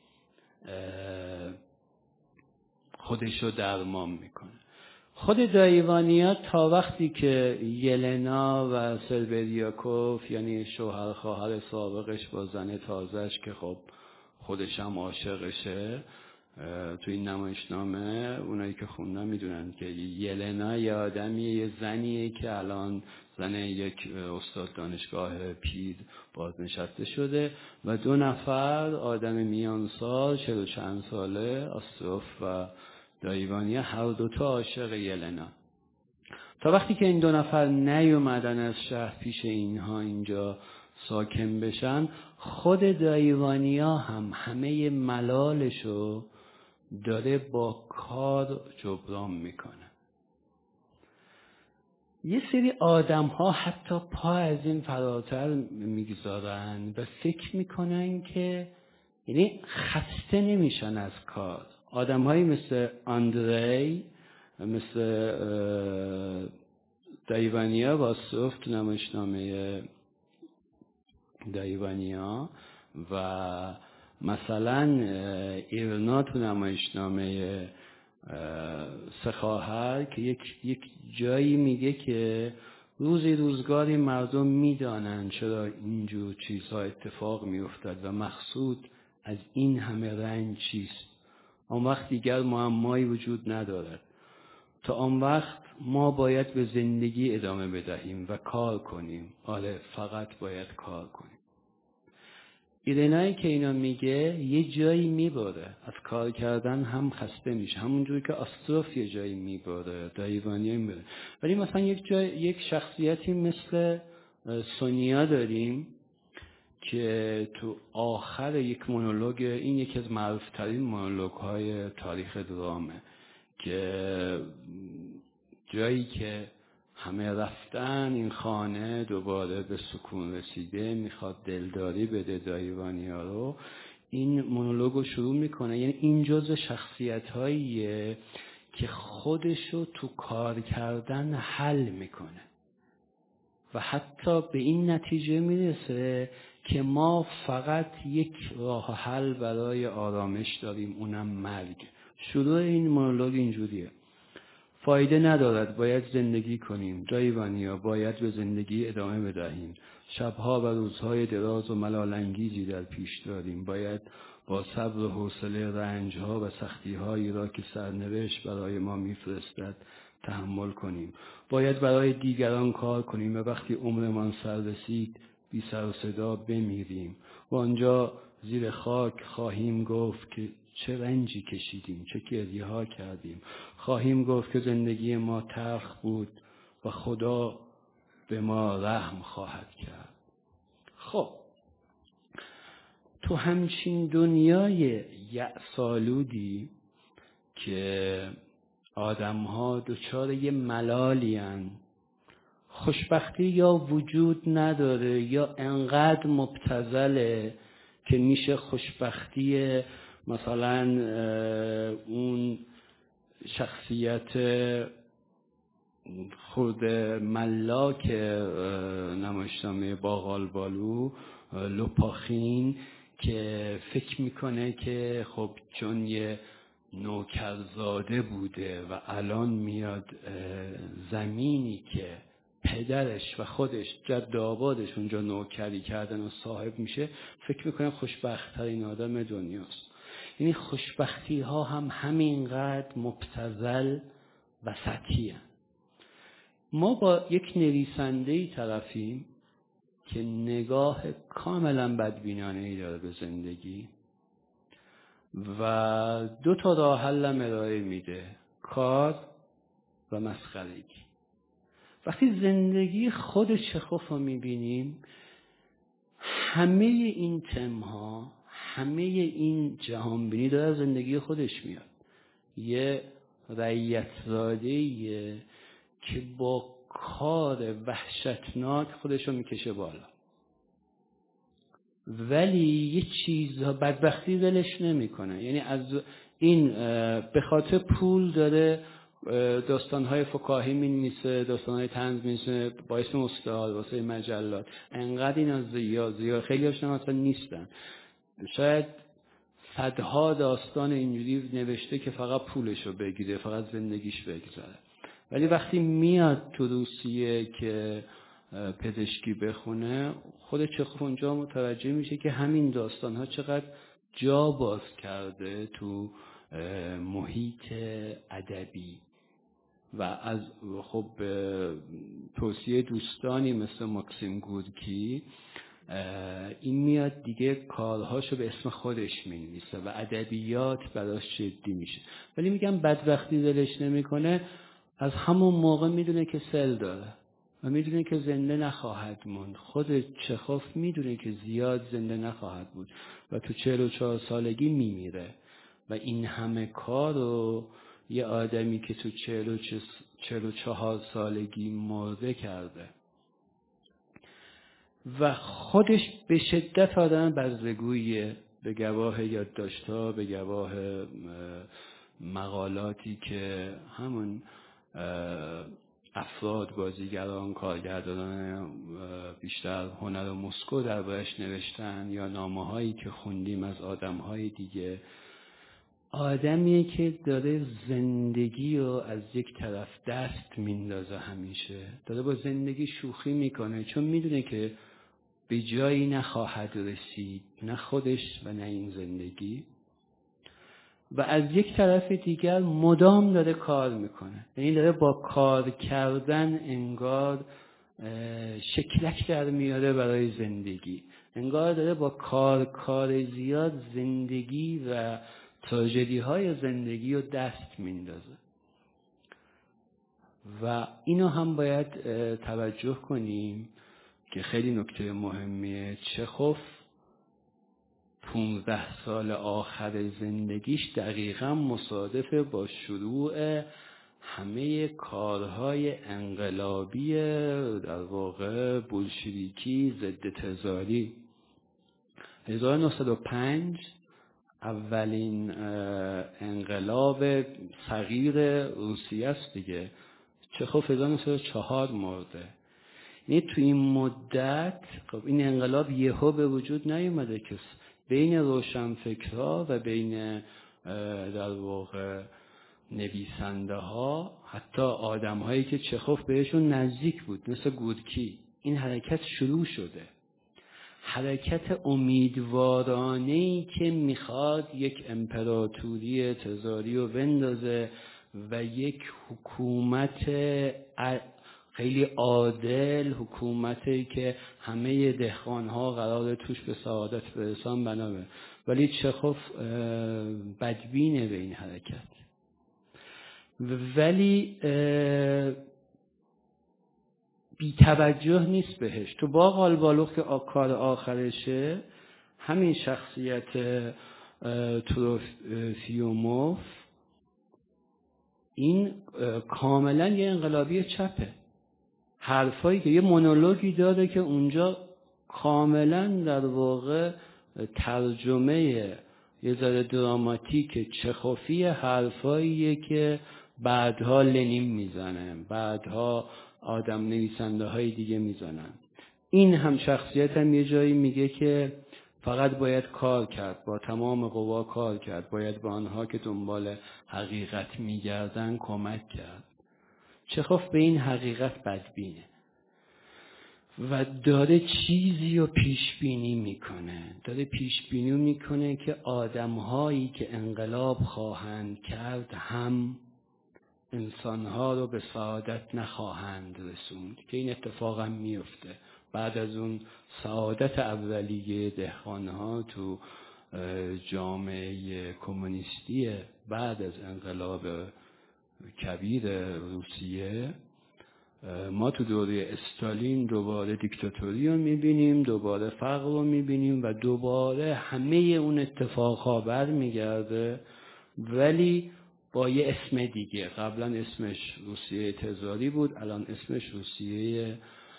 Speaker 2: خودشو درمان میکنه. خود دایوانیا تا وقتی که یلنا و سلبریاکوف، یعنی شوهر خواهر سابقش با زن تازهش که خب خودش هم عاشقشه، تو این نمایشنامه اونایی که خوندن میدونن که یلنا یه آدمیه، یه زنیه که الان زن یک استاد دانشگاه پیر بازنشسته شده و دو نفر آدم میان سال، چهل و چند ساله، آستروف و دایوانیا، هر دوتا عاشق یلنا. تا وقتی که این دو نفر نیومدن از شهر پیش اینها اینجا ساکن بشن، خود دایوانیا هم همه ملالشو داره با کار جبران میکنه. یه سری آدم ها حتی پا از این فراتر میگذارن و فکر میکنن که یعنی خسته نمیشن از کار. آدم هایی مثل آندری، مثل دایوانیا واستروف تو نمایشنامه دایوانیا و مثلا ایرنا تو نمایشنامه سه خواهر که یک یک جایی میگه که روزی روزگاری مردم میدانن چرا اینجور چیزها اتفاق میافتد و مقصود از این همه رنج چیست. آن وقت دیگر معمایی وجود ندارد. تا آن وقت ما باید به زندگی ادامه بدهیم و کار کنیم. آره، فقط باید کار کنیم. ایرنایی که اینا میگه یه جایی میبره، از کار کردن هم خسته میشه، همونجوری که آستروف یه جایی میبره، دایوانی میبره. ولی مثلا یک جای یک شخصیتی مثل سونیا داریم که تو آخر یک مونولوگ، این یکی از معروفترین مونولوگ های تاریخ درامه، که جایی که همه رفتن این خانه دوباره به سکون رسیده، میخواد دلداری بده دایوانیا رو، این مونولوگو شروع میکنه. یعنی این جزء شخصیت هاییه که خودشو تو کار کردن حل میکنه و حتی به این نتیجه میرسه که ما فقط یک راه حل برای آرامش داریم، اونم مرگ. شروع این مونولوگ اینجوریه: فایده ندارد، باید زندگی کنیم. دایوانیا، باید به زندگی ادامه بدهیم. شبها و روزهای دراز و ملال‌انگیزی در پیش داریم. باید با صبر و حوصله رنجها و سختی‌هایی را که سرنوشت برای ما میفرستد تحمل کنیم. باید برای دیگران کار کنیم و وقتی عمرمان سر رسید بی سر و صدا بمیریم و آنجا زیر خاک خواهیم گفت که چه رنجی کشیدیم، چه گریه ها کردیم. خواهیم گفت که زندگی ما تلخ بود و خدا به ما رحم خواهد کرد. خب تو همچین دنیای یأس‌آلودی که آدم ها دچار یه ملالی هن، خوشبختی یا وجود نداره یا انقدر مبتذله که میشه خوشبختی مثلا اون شخصیت خود ملاک نمایشنامه باقالبالو، لوپاخین، که فکر میکنه که خب چون یه نوکرزاده بوده و الان میاد زمینی که پدرش و خودش جد آبادش اونجا نوکری کردن و صاحب میشه، فکر میکنه خوشبخت ترین آدم دنیاست. یعنی خوشبختی ها هم همینقدر مبتذل و سطحی هست. ما با یک نویسنده‌ای طرفیم که نگاه کاملا بدبینانه‌ای داره به زندگی و دو تا راه حل ارائه میده: کار و مسخرگی. وقتی زندگی خود چخوف رو میبینیم، همه این تمها، همه این جهانبینی داره زندگی خودش میاد. یه رعیت‌زاده‌ایه که با کار وحشتناک خودش رو میکشه بالا، ولی یه چیزها بدبختی دلش نمیکنه. یعنی از این به خاطر پول داره داستان‌های فکاهی می‌نویسه، داستان‌های طنز می‌نویسه با اسم استاد واسه مجلات. انقدر اینا زیاد زیاد خیلی هاشون اصلا نیستن. شاید صدها داستان اینجوری نوشته که فقط پولشو بگیره، فقط زندگیش بگذره. ولی وقتی میاد تو روسیه که پزشکی بخونه، خود چخوف اونجا متوجه میشه که همین داستان‌ها چقدر جا باز کرده تو محیط ادبی و از خب توصیه دوستانی مثل ماکسیم گورکی این میاد دیگه کارهاشو به اسم خودش مینویسه و ادبیات براش جدی میشه. ولی میگم بدبختی دلش نمیکنه، از همون موقع میدونه که سل داره و میدونه که زنده نخواهد موند. خود چخوف میدونه که زیاد زنده نخواهد بود و تو چهل و چهار سالگی میمیره و این همه کار رو یه آدمی که تو چهل و چهل و چهار سالگی مرده کرده و خودش به شدت آدم بزرگویه، به گواه یادداشت‌ها، به گواه مقالاتی که همون افراد، بازیگران، کارگردانان بیشتر هنر و مسکو دربارش نوشتن، یا نامه‌هایی که خوندیم از آدم‌های دیگه. آدمیه که داره زندگی رو از یک طرف دست میندازه، همیشه داره با زندگی شوخی میکنه، چون میدونه که به جایی نخواهد رسید، نه خودش و نه این زندگی. و از یک طرف دیگر مدام داره کار میکنه، یعنی داره با کار کردن انگار شکلک در میاره برای زندگی، انگار داره با کار کار زیاد زندگی و تراژدی های زندگی رو دست میندازه. و اینو هم باید توجه کنیم که خیلی نکته مهمیه. چخوف پونزده سال آخر زندگیش دقیقا مصادفه با شروع همه کارهای انقلابی در واقع بولشویکی ضد تزاری. هزار و نهصد و پنج اولین انقلاب صغیر روسیه است دیگه. چخوف هزار و نهصد و چهار مرده. یعنی تو این مدت خب این انقلاب یهو به وجود نیومده که بین روشنفکرها و بین در واقع نویسنده ها، حتی آدم هایی که چخوف بهشون نزدیک بود مثل گورکی، این حرکت شروع شده. حرکت امیدوارانه‌ای که میخواد یک امپراتوری تزاری رو بندازه و یک حکومت خیلی عادل، حکومتی که همه دهقان‌ها قرار توش به سعادت برسن بنابه. ولی چخوف بدبینه به این حرکت، ولی بی توجه نیست بهش. تو باغ آلبالوغ که کار آخرشه، همین شخصیت تروفیموف این کاملا یه انقلابی چپه. حرفایی که یه مونولوگی داره که اونجا کاملا در واقع ترجمه یه ذره دراماتیک چخوفی حرفاییه که بعدها لنین میزنه، بعدها آدم نویسنده های دیگه میزنن. این هم شخصیت هم یه جایی میگه که فقط باید کار کرد، با تمام قوا کار کرد، باید با آنها که دنبال حقیقت میگردن کمک کرد. چخوف به این حقیقت بدبینه و داره چیزی رو پیش بینی میکنه، داره پیش بینی میکنه که آدمهایی که انقلاب خواهند کرد هم انسانها رو به سعادت نخواهند رسوند، که این اتفاق هم میفته. بعد از اون سعادت اولیه دهقانها تو جامعه کمونیستی بعد از انقلاب کبیر روسیه، ما تو دوره استالین دوباره دیکتاتوری رو میبینیم، دوباره فقر رو میبینیم و دوباره همه اون اتفاقها برمیگرده، ولی با یه اسم دیگه. قبلا اسمش روسیه تزاری بود، الان اسمش روسیه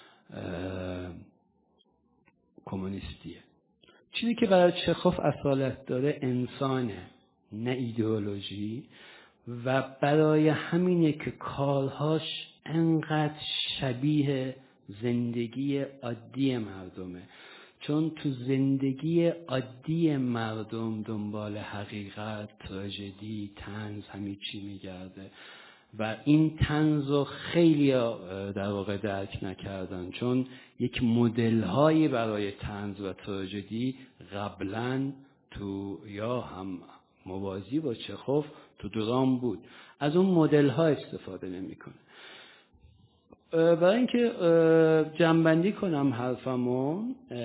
Speaker 2: کمونیستیه. چیزی که برای چخوف اصالت داره انسانه، نه ایدئولوژی، و برای همینه که کارهاش انقدر شبیه زندگی عادی مردمه، چون تو زندگی عادی مردم دنبال حقیقت، تراژدی، طنز همه چی میگرده و این طنز رو خیلی در واقع درک نکردن، چون یک مدل هایی برای طنز و تراژدی قبلا تو یا هم موازی با چخوف تو درام بود، از اون مدل ها استفاده نمیکنه. برای اینکه جمع‌بندی کنم حرفمو،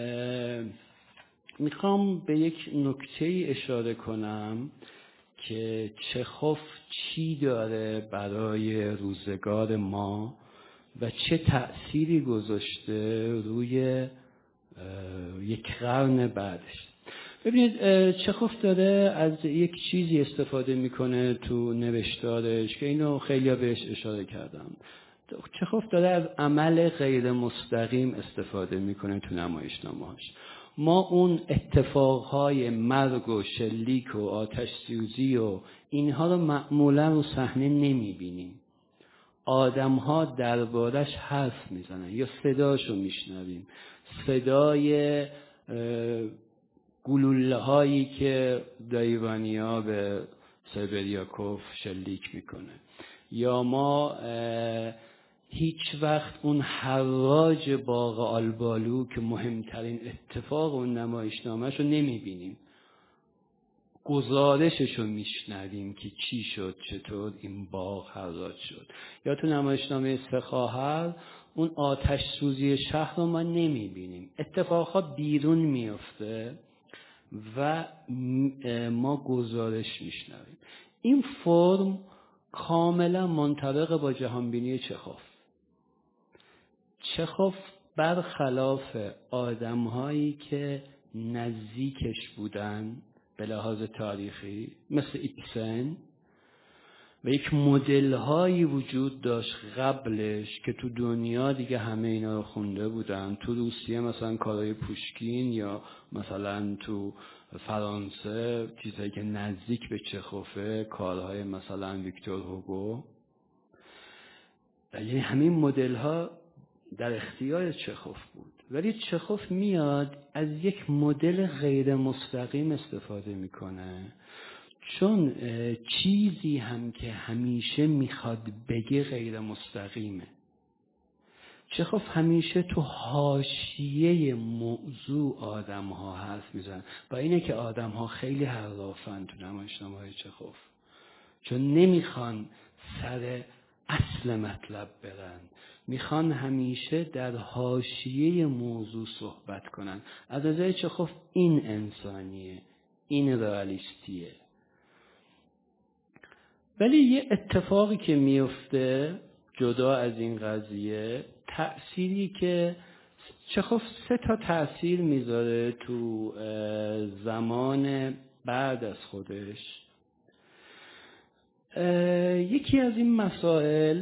Speaker 2: میخوام به یک نکته اشاره کنم که چخوف چی داره برای روزگار ما و چه تأثیری گذاشته روی یک قرن بعدش. ببینید چخوف داره از یک چیزی استفاده میکنه تو نوشتارش که اینو خیلی بهش اشاره کردم. چخوف داره از عمل غیر مستقیم استفاده میکنه تو نمایشنامه‌هاش. ما اون اتفاقهای مرگ و شلیک و آتش سوزی و اینها رو معمولا رو صحنه نمیبینیم. آدم‌ها دربارش حرف میزنن یا صداشو میشنویم، صدای گلوله هایی که دایوانیا به سبریاکوف شلیک میکنه، یا ما هیچ وقت اون حراج باغ آلبالو که مهمترین اتفاق اون نمایشنامه‌شو نمیبینیم، گزارششو میشنویم که چی شد، چطور این باغ حراج شد. یا تو نمایشنامه سه خواهر اون آتش سوزی شهر رو ما نمیبینیم، اتفاقها بیرون میفته و ما گزارش میشنویم. این فرم کاملا منطبق با جهانبینی چخوف. چخوف برخلاف آدم‌هایی که نزدیکش بودن به لحاظ تاریخی مثل ایبسن و یک مدل هایی وجود داشت قبلش که تو دنیا دیگه همه اینا رو خونده بودن، تو روسیه مثلا کارهای پوشکین یا مثلا تو فرانسه چیزهایی که نزدیک به چخوفه، کارهای مثلا ویکتور هوگو، یعنی همین مدل ها در اختیار چخوف بود. ولی چخوف میاد از یک مدل غیر مستقیم استفاده میکنه، چون چیزی هم که همیشه میخواد بگه غیر مستقیمه. چخوف همیشه تو حاشیه موضوع آدم ها حرف میزن، با اینه که آدم ها خیلی حرافن تو نمایشنامه های چخوف، چون نمیخوان سر اصل مطلب برن، میخوان همیشه در حاشیه موضوع صحبت کنن. از نظر چخوف این انسانیه، این رئالیستیه. ولی یه اتفاقی که میفته جدا از این قضیه، تأثیری که چخوف سه تا تأثیر میذاره تو زمان بعد از خودش. یکی از این مسائل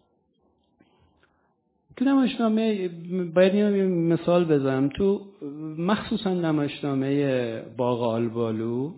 Speaker 2: تو نمایشنامه، باید یه مثال بزنم، تو مخصوصا نمایشنامه باغ آلبالو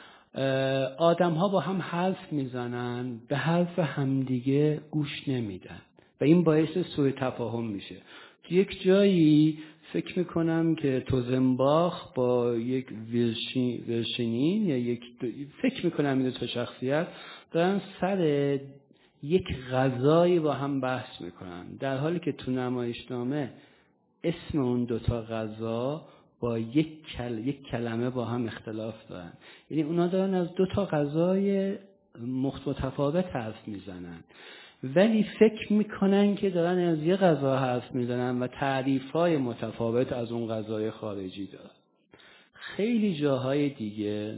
Speaker 2: آدم ها با هم حرف میزنن، به حرف همدیگه گوش نمیدن و این باعث سوء تفاهم میشه. یک جایی فکر میکنم که توزنباخ با یک ورشینین یا یک فکر میکنم این دو تا شخصیت دارن سر یک غذایی با هم بحث میکنن، در حالی که تو نمایشنامه اسم اون دوتا غذا با یک, کل... یک کلمه با هم اختلاف دارن. یعنی اونا دارن از دوتا غذای متفاوت حرف میزنن، ولی فکر میکنن که دارن از یه غذا حرف میزنن و تعریفهای متفاوت از اون غذای خارجی دارن. خیلی جاهای دیگه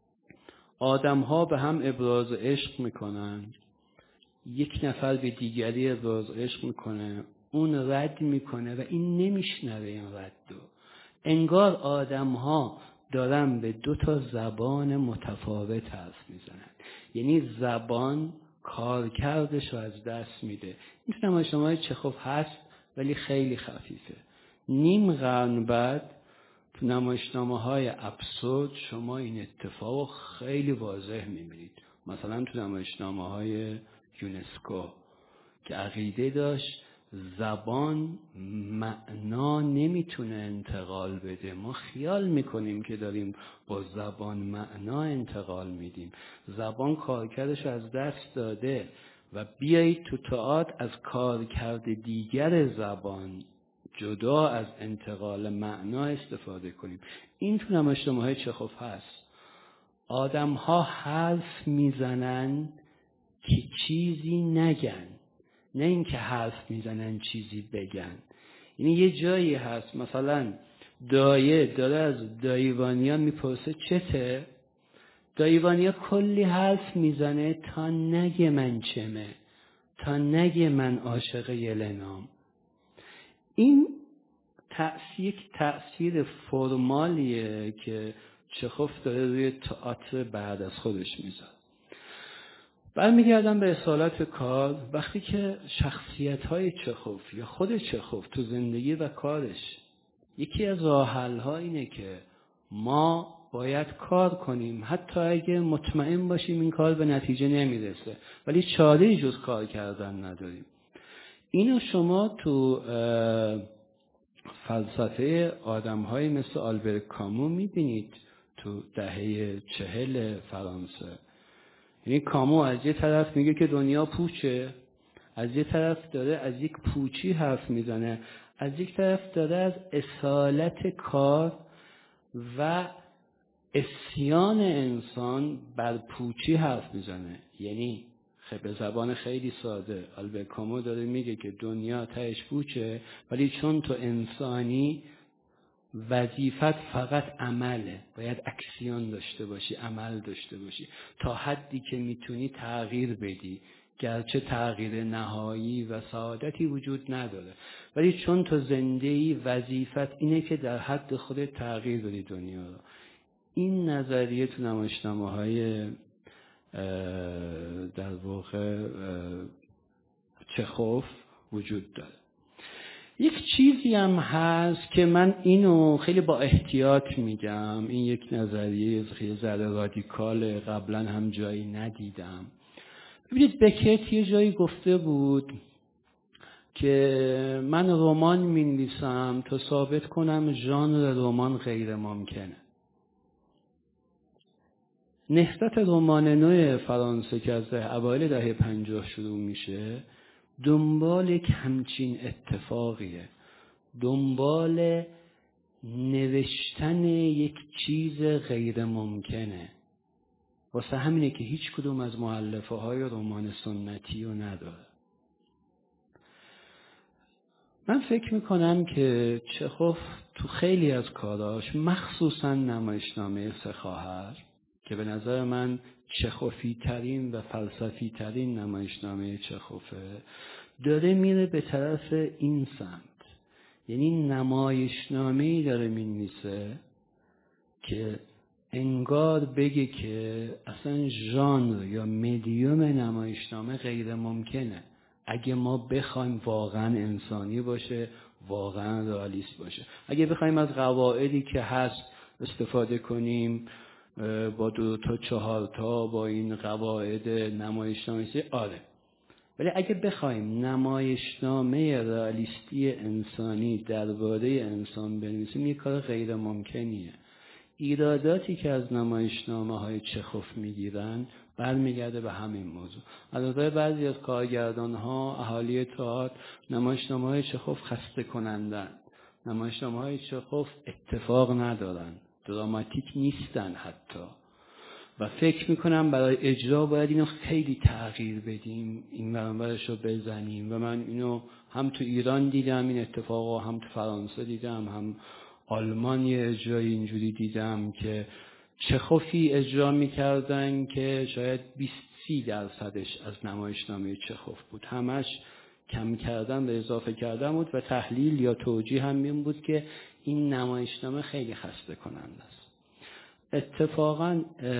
Speaker 2: آدم ها به هم ابراز عشق میکنن، یک نفر به دیگری ابراز عشق میکنه، اون رد میکنه و این نمیشنوه این ردو. انگار آدم ها دارن به دو تا زبان متفاوت حرف میزنن، یعنی زبان کارکردش رو از دست میده. این تو نمایشنامه‌های چخوف هست ولی خیلی خفیفه. نیم قرن بعد تو نمایشنامه‌های ابسورد شما این اتفاق خیلی واضح میبینید. مثلا تو نمایشنامه‌های یونسکو که عقیده داشت زبان معنا نمیتونه انتقال بده، ما خیال میکنیم که داریم با زبان معنا انتقال میدیم، زبان کارکردش از دست داده و بیایید تو تئاتر از کارکرد دیگر زبان جدا از انتقال معنا استفاده کنیم. این تو نمایشنامه‌های چخوف هست. آدم ها حرف میزنن که چیزی نگن، نه اینکه حرف میزنن چیزی بگن. یعنی یه جایی هست مثلا دایه داره از دایوانیا میپرسه چته، دایوانیا کلی حرف میزنه تا نگه من چمه، تا نگه من عاشق یلنام. این تأثیر یک تأثیر فرمالیه که چخوف داره روی تئاتر بعد از خودش میذاره. برمیگردم به اصالت کار. وقتی که شخصیت‌های چخوف یا خود چخوف تو زندگی و کارش، یکی از راه حل‌ها اینه که ما باید کار کنیم حتی اگه مطمئن باشیم این کار به نتیجه نمیرسه، ولی چاره‌ای جز کار کردن نداریم. اینو شما تو فلسفه آدم‌های مثل آلبر کامو می‌بینید تو دهه چهل فرانسه. یعنی کامو از یه طرف میگه که دنیا پوچه، از یه طرف داره از یک پوچی حرف میزنه، از یک طرف داره از اصالت کار و اسیان انسان بر پوچی حرف میزنه. یعنی خب به زبان خیلی ساده آلبر کامو داره میگه که دنیا تهش پوچه، ولی چون تو انسانی وظیفت فقط عمله، باید اکسیون داشته باشی، عمل داشته باشی، تا حدی که میتونی تغییر بدی، گرچه تغییر نهایی و سعادتی وجود نداره، ولی چون تو زنده‌ای وظیفت اینه که در حد خودت تغییر بدی دنیا رو. این نظریه تو نمایشنامه‌های در واقع چخوف وجود داره. یک چیزی هم هست که من اینو خیلی با احتیاط میگم، این یک نظریه خیلی ذره رادیکاله، قبلا هم جایی ندیدم. ببینید بکت یه جایی گفته بود که من رمان می‌نویسم تا ثابت کنم ژانر رمان غیر ممکنه. نهضت رمان نو فرانسه که از اوایل دهه پنجاه شروع میشه دنبال یک همچین اتفاقیه، دنبال نوشتن یک چیز غیر ممکنه. واسه همینه که هیچ کدوم از مؤلفه های رمان سنتی رو نداره. من فکر میکنم که چخوف تو خیلی از کاراش، مخصوصا نمایشنامه سه خواهر که به نظر من چخوفی ترین و فلسفی ترین نمایشنامه چخوفه، داره میره به طرف این سمت. یعنی نمایشنامه‌ای داره مینویسه که انگار بگه که اصلا ژانر یا مدیوم نمایشنامه غیر ممکنه اگه ما بخوایم واقعا انسانی باشه، واقعا رئالیست باشه. اگه بخوایم از قواعدی که هست استفاده کنیم، با دو تا چهار تا با این قواعد نمایشنامه‌ای، آره. ولی اگه بخوایم نمایشنامه رئالیستی انسانی درباره انسان بنویسیم، یک کار غیر ممکنیه. ایراداتی که از نمایشنامه‌های چخوف میگیرن برمیگرده به همین موضوع. البته بعضی از کارگردان‌ها، اهالی تئاتر، نمایشنامه‌های چخوف خسته کنندن، نمایشنامه‌های چخوف اتفاق ندارن، دراماتیک نیستن حتی، و فکر میکنم برای اجرا باید اینو خیلی تغییر بدیم، این ورانورش رو بزنیم. و من اینو هم تو ایران دیدم این اتفاقو، هم تو فرانسه دیدم، هم آلمان یه اجرای اینجوری دیدم که چخوفی اجرا میکردن که شاید بیست سی درصدش از نمایشنامه چخوف بود، همش کم کردن به اضافه کردن بود و تحلیل یا توجیه هم این بود که این نمایشنامه خیلی خسته کننده است. اتفاقا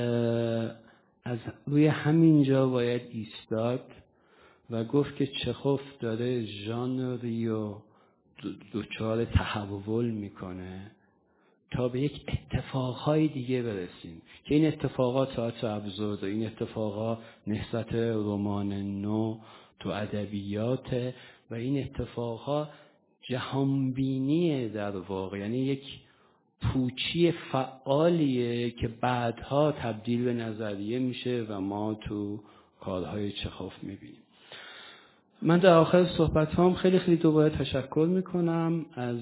Speaker 2: از روی همینجا باید ایستاد و گفت که چخوف داره ژانری و دچار تحول میکنه تا به یک اتفاقهای دیگه برسیم که این اتفاقات تئاتر ابزورد و این اتفاقات نهضت رمان نو تو ادبیات و این اتفاقها جهانبینی در واقع، یعنی یک پوچی فعالیه که بعدها تبدیل به نظریه میشه و ما تو کارهای چخوف میبینیم. من در آخر صحبت هم خیلی خیلی دوباره تشکر میکنم از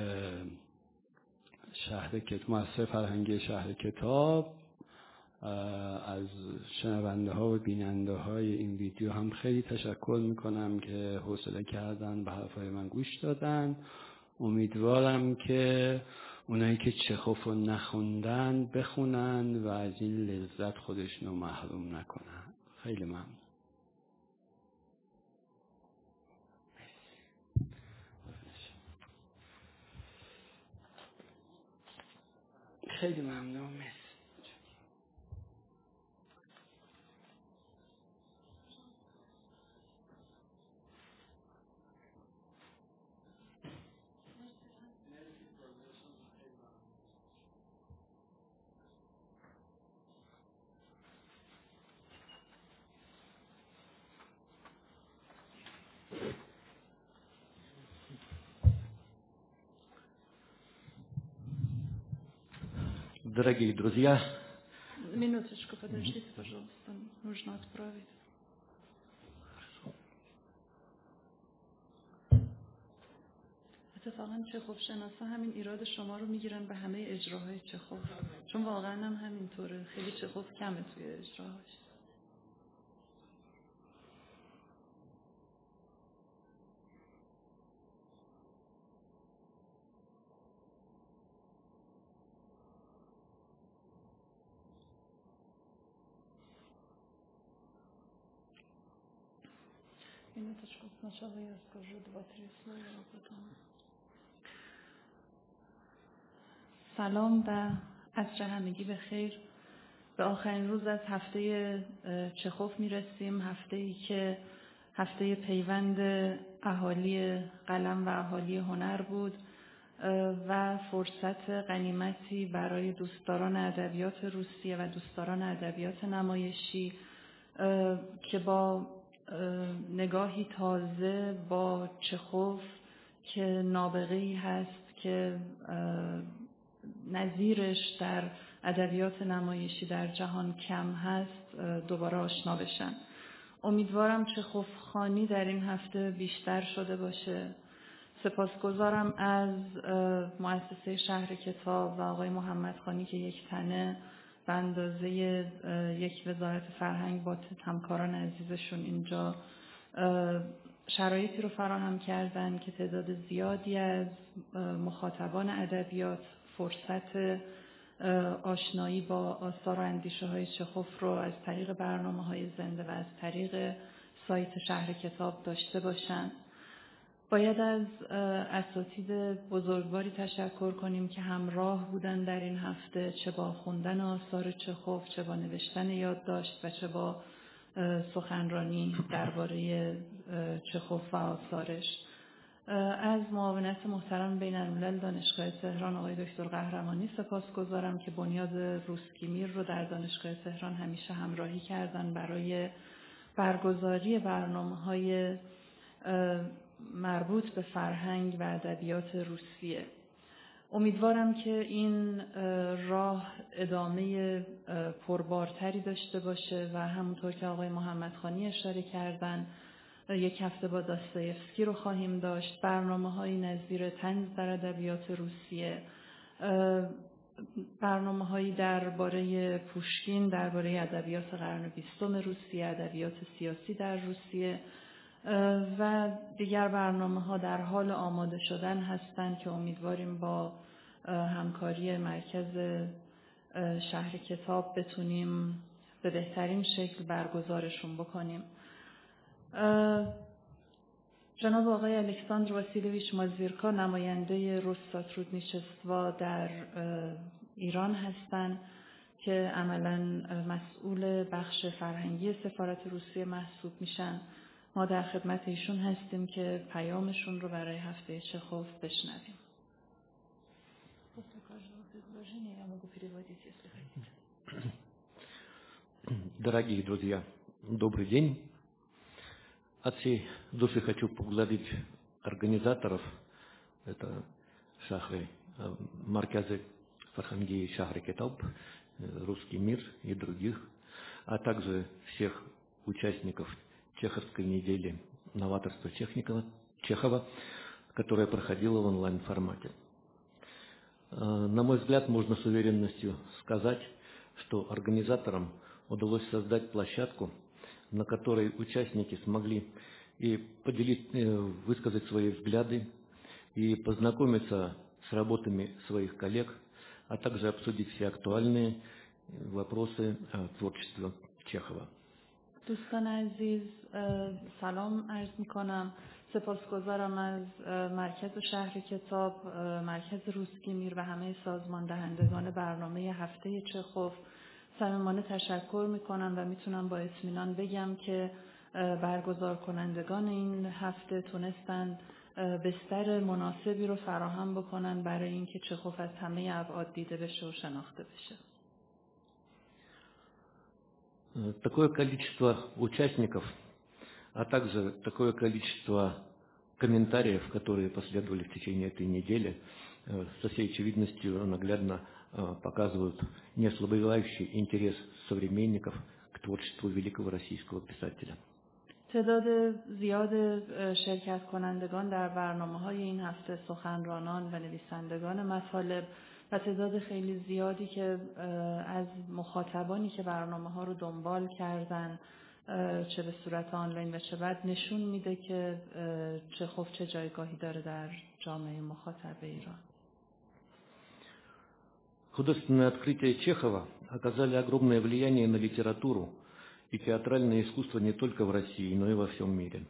Speaker 2: شهر کتاب، مؤسسه فرهنگی شهر کتاب، از شنونده ها و بیننده های این ویدیو هم خیلی تشکر میکنم که حوصله کردن به حرفای من گوش دادن. امیدوارم که اونایی که چخوف رو نخوندن بخونن و از این لذت خودشونو محروم نکنن. خیلی ممنون. خیلی ممنون.
Speaker 3: Дорогие друзья,
Speaker 4: минуточку, подождите, пожалуйста, нужно отправить. اتفاقا چخوف شناسا همین ایراد شما رو میگیرن به همه اجراهای چخوف، چون واقعا هم همینطوره، خیلی چخوف کمه توی اجراهاش. Минуточку, сначала я скажу два-три слова, а потом. سلام و عصر همگی بخیر. به آخرین روز از هفته چخوف میرسیم، هفته‌ای که هفته پیوند اهالی قلم و اهالی هنر بود و فرصت غنیمتی برای دوستداران ادبیات روسیه و دوستداران ادبیات نمایشی که با نگاهی تازه با چخوف که نابغه‌ای هست که نظیرش در ادبیات نمایشی در جهان کم هست دوباره آشنا بشن. امیدوارم چخوف خوانی در این هفته بیشتر شده باشه. سپاسگزارم از مؤسسه شهر کتاب و آقای محمد خانی که یک تنه به اندازه یک وزارت فرهنگ با همکاران عزیزشون اینجا شرایطی رو فراهم کردن که تعداد زیادی از مخاطبان ادبیات فرصت آشنایی با آثار و اندیشه های چخوف رو از طریق برنامه های زنده و از طریق سایت شهر کتاب داشته باشن. باید از اساتید بزرگواری تشکر کنیم که همراه بودن در این هفته، چه با خوندن آثار چخوف، چه با نوشتن یادداشت و چه با سخنرانی درباره چخوف و آثارش. از معاونت محترم بین الملل دانشگاه تهران آقای دکتر قهرمانی سپاسگزارم که بنیاد روسکیمیر رو در دانشگاه تهران همیشه همراهی کردن برای برگزاری برنامه‌های مربوط به فرهنگ و ادبیات روسیه. امیدوارم که این راه ادامه پربارتری داشته باشه و همونطور که آقای محمد خانی اشاره کردن یک هفته با داستایفسکی رو خواهیم داشت، برنامه‌های نظیر طنز در ادبیات روسیه، برنامه‌هایی درباره پوشکین، درباره ادبیات قرن بیستم روسیه، ادبیات سیاسی در روسیه و دیگر برنامه‌ها در حال آماده شدن هستند که امیدواریم با همکاری مرکز شهر کتاب بتونیم به بهترین شکل برگزارشون بکنیم. جناب آقای الکساندر واسیلویچ مازیرکا نماینده روستا ترودنیچستوا در ایران هستند که عملاً مسئول بخش فرهنگی سفارت روسیه محسوب میشن. ما در خدمت ایشون هستیم که پیامشون رو برای هفته چخوف بشنویم.
Speaker 3: Дорогие друзья, добрый день. От всей души хочу поблагодарить организаторов, это Шахры, Марказы Фарханги Шахры Кетаб, Русский мир и других, а также всех участников Чеховской недели новаторства Чехова, которая проходила в онлайн-формате. На мой взгляд, можно с уверенностью сказать, что организаторам удалось создать площадку, на которой участники смогли и поделить, высказать свои взгляды, и познакомиться с работами своих коллег, а также обсудить все актуальные вопросы творчества Чехова.
Speaker 4: دوستان عزیز سلام عرض می کنم. سپاسگزارم از مرکز شهر کتاب، مرکز روسکیمیر و همه سازمان دهندگان برنامه هفته چخوف. صمیمانه تشکر میکنم و میتونم با اطمینان بگم که برگزار کنندگان این هفته تونستن بستر مناسبی رو فراهم بکنن برای اینکه چخوف از همه ابعاد دیده بشه و شناخته بشه.
Speaker 3: Такое количество участников, а также такое количество комментариев, которые последовали в течение этой недели, со всей очевидностью наглядно показывают неослабевающий интерес современников к творчеству великого российского писателя.
Speaker 4: تعداد زیاد شرکت کنندگان در برنامه‌های این هفته، سخنرانان و نویسندگان مطالب و تعداد خیلی زیادی که از مخاطبانی که برنامه‌ها رو دنبال کردن، چه به صورت آنلاین و چه بعد، نشون میده که چخوف چه جایگاهی داره در جامعه مخاطب ایران.
Speaker 3: Художественные открытия Чехова оказали огромное влияние на литературу и театральное искусство не только в России, но и во всем мире.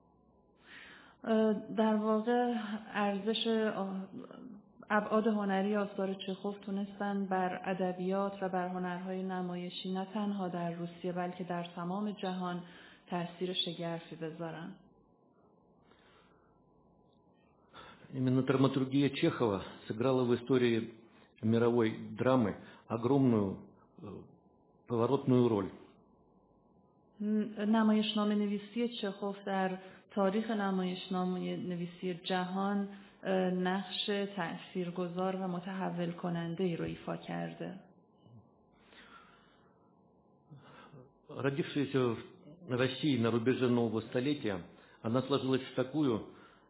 Speaker 4: در واقع ارزش ابعاد هنری آثار چخوف تونستن بر ادبیات و بر هنرهای نمایشی نه تنها در روسیه بلکه در تمام جهان تأثیر شگرفی بذارن.
Speaker 3: Именно драматургия Чехова сыграла в истории мировой драмы огромную поворотную роль.
Speaker 4: نمایشنامه نویسی چخوف در تاریخ نمایشنامه نویسی جهان نقش تأثیرگذار و متحول کننده ای رو ایفا کرده.
Speaker 3: Родившаяся в России на рубеже нового столетия, она сложилась в такую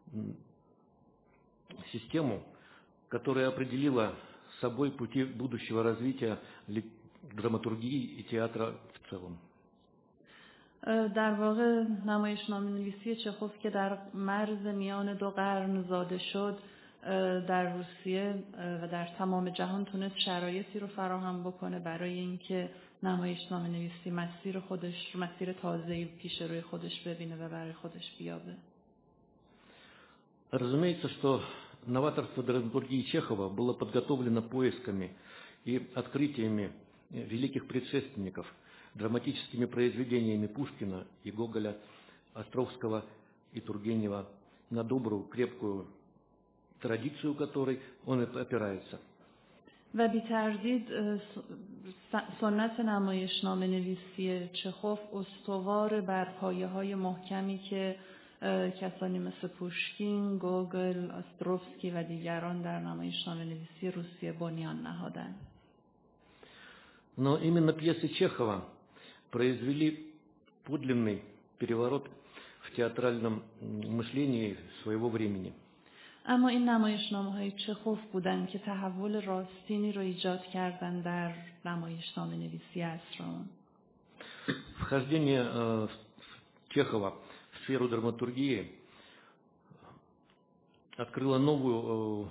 Speaker 3: систему, которая определила собой пути будущего развития драматургии и театра в целом.
Speaker 4: در واقع نمایشنامه نویسی چخوف که در مرز میان دو قرن زاده شد، در روسیه و در تمام جهان تونست شرایطی رو فراهم بکنه برای اینکه نمایشنامه نویسی مسیر خودش، مسیر تازه‌ای پیش روی خودش ببینه و برای خودش بیابه.
Speaker 3: Разумеется, что новаторство драматургии Чехова было подготовлено поисками и открытиями великих предшественников, драматическими произведениями Пушкина и Гоголя, Островского и Тургенева, на добрую, крепкую традицию которой он опирается.
Speaker 4: و بی تردید سنت نمایشنامه نویسی چخوف استوار بر پایه‌های محکمی که کسانی مثل پوشکین، گوگل، استروفسکی و دیگران در نمایشنامه نویسی روسیه بنیان نهادند.
Speaker 3: Но именно пьесы Чехова произвели подлинный переворот в театральном мышлении своего времени.
Speaker 4: اما این نمایشنامه‌های چخوف بودند که تحول راستینی رو ایجاد کردند در نمایشنامه نویسی عصرمان.
Speaker 3: Вхождение Чехова в сферу драматургии открыло новую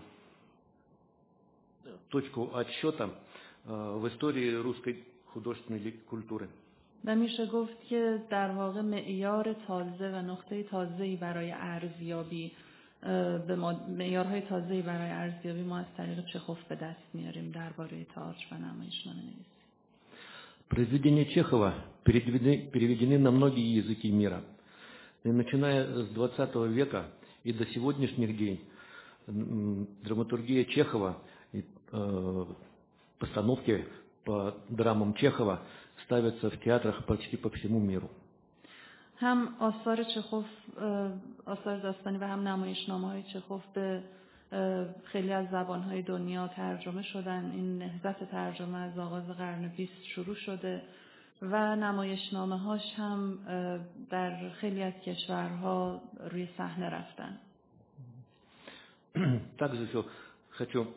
Speaker 3: точку отсчета в истории русской художественной культуры.
Speaker 4: و میشه گفت که در واقع معیار تازه و نقطه تازه‌ای برای ارزیابی به معیارهای تازه‌ای برای ارزیابی ما از طریق چخوف به دست میاریم درباره تئاتر و نمایشنامه نویسی.
Speaker 3: Произведения Чехова переведены, переведены на многие языки мира. И начиная с двадцатого века и до сегодняшних дней драматургия Чехова и э, постановки по драмам Чехова ставятся в театрах почти по всему миру.
Speaker 4: هم آثار چخوف، آثار داستانی و هم نمایشنامه‌های چخوف به خیلی از زبان‌های دنیا ترجمه شدن. این نهضت ترجمه از آغاز قرن بیست شروع شده و نمایشنامه‌هاش هم در خیلی از کشورها روی صحنه رفتن.
Speaker 3: Также еще хочу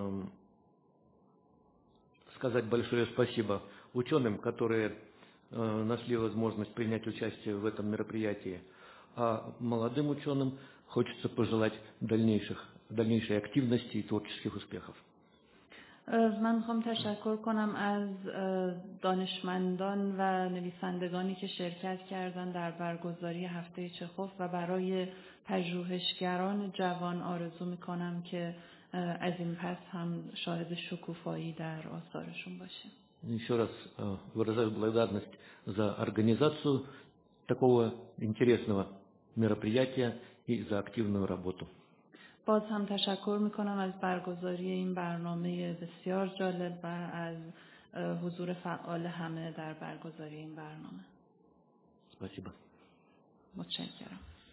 Speaker 3: сказать большое спасибо ученым, которые нашли возможность принять участие в этом мероприятии. А молодым ученым хочется пожелать дальнейших, дальнейшей активности и творческих успехов.
Speaker 4: من میخوام تشکر کنم از دانشمندان و نویسندگانی که شرکت کردن در برگزاری هفته چخوف و برای پژوهشگران جوان آرزو میکنم که از این پس هم شاهد شکوفایی در آثارشون باشیم.
Speaker 3: Еще раз выражаю благодарность за организацию такого интересного мероприятия и за активную работу.
Speaker 4: باز هم تشکر میکنم از برگزاری این برنامه بسیار جالب و از حضور فعال همه در برگزاری این برنامه.
Speaker 3: Спасибо.
Speaker 4: متشکرم.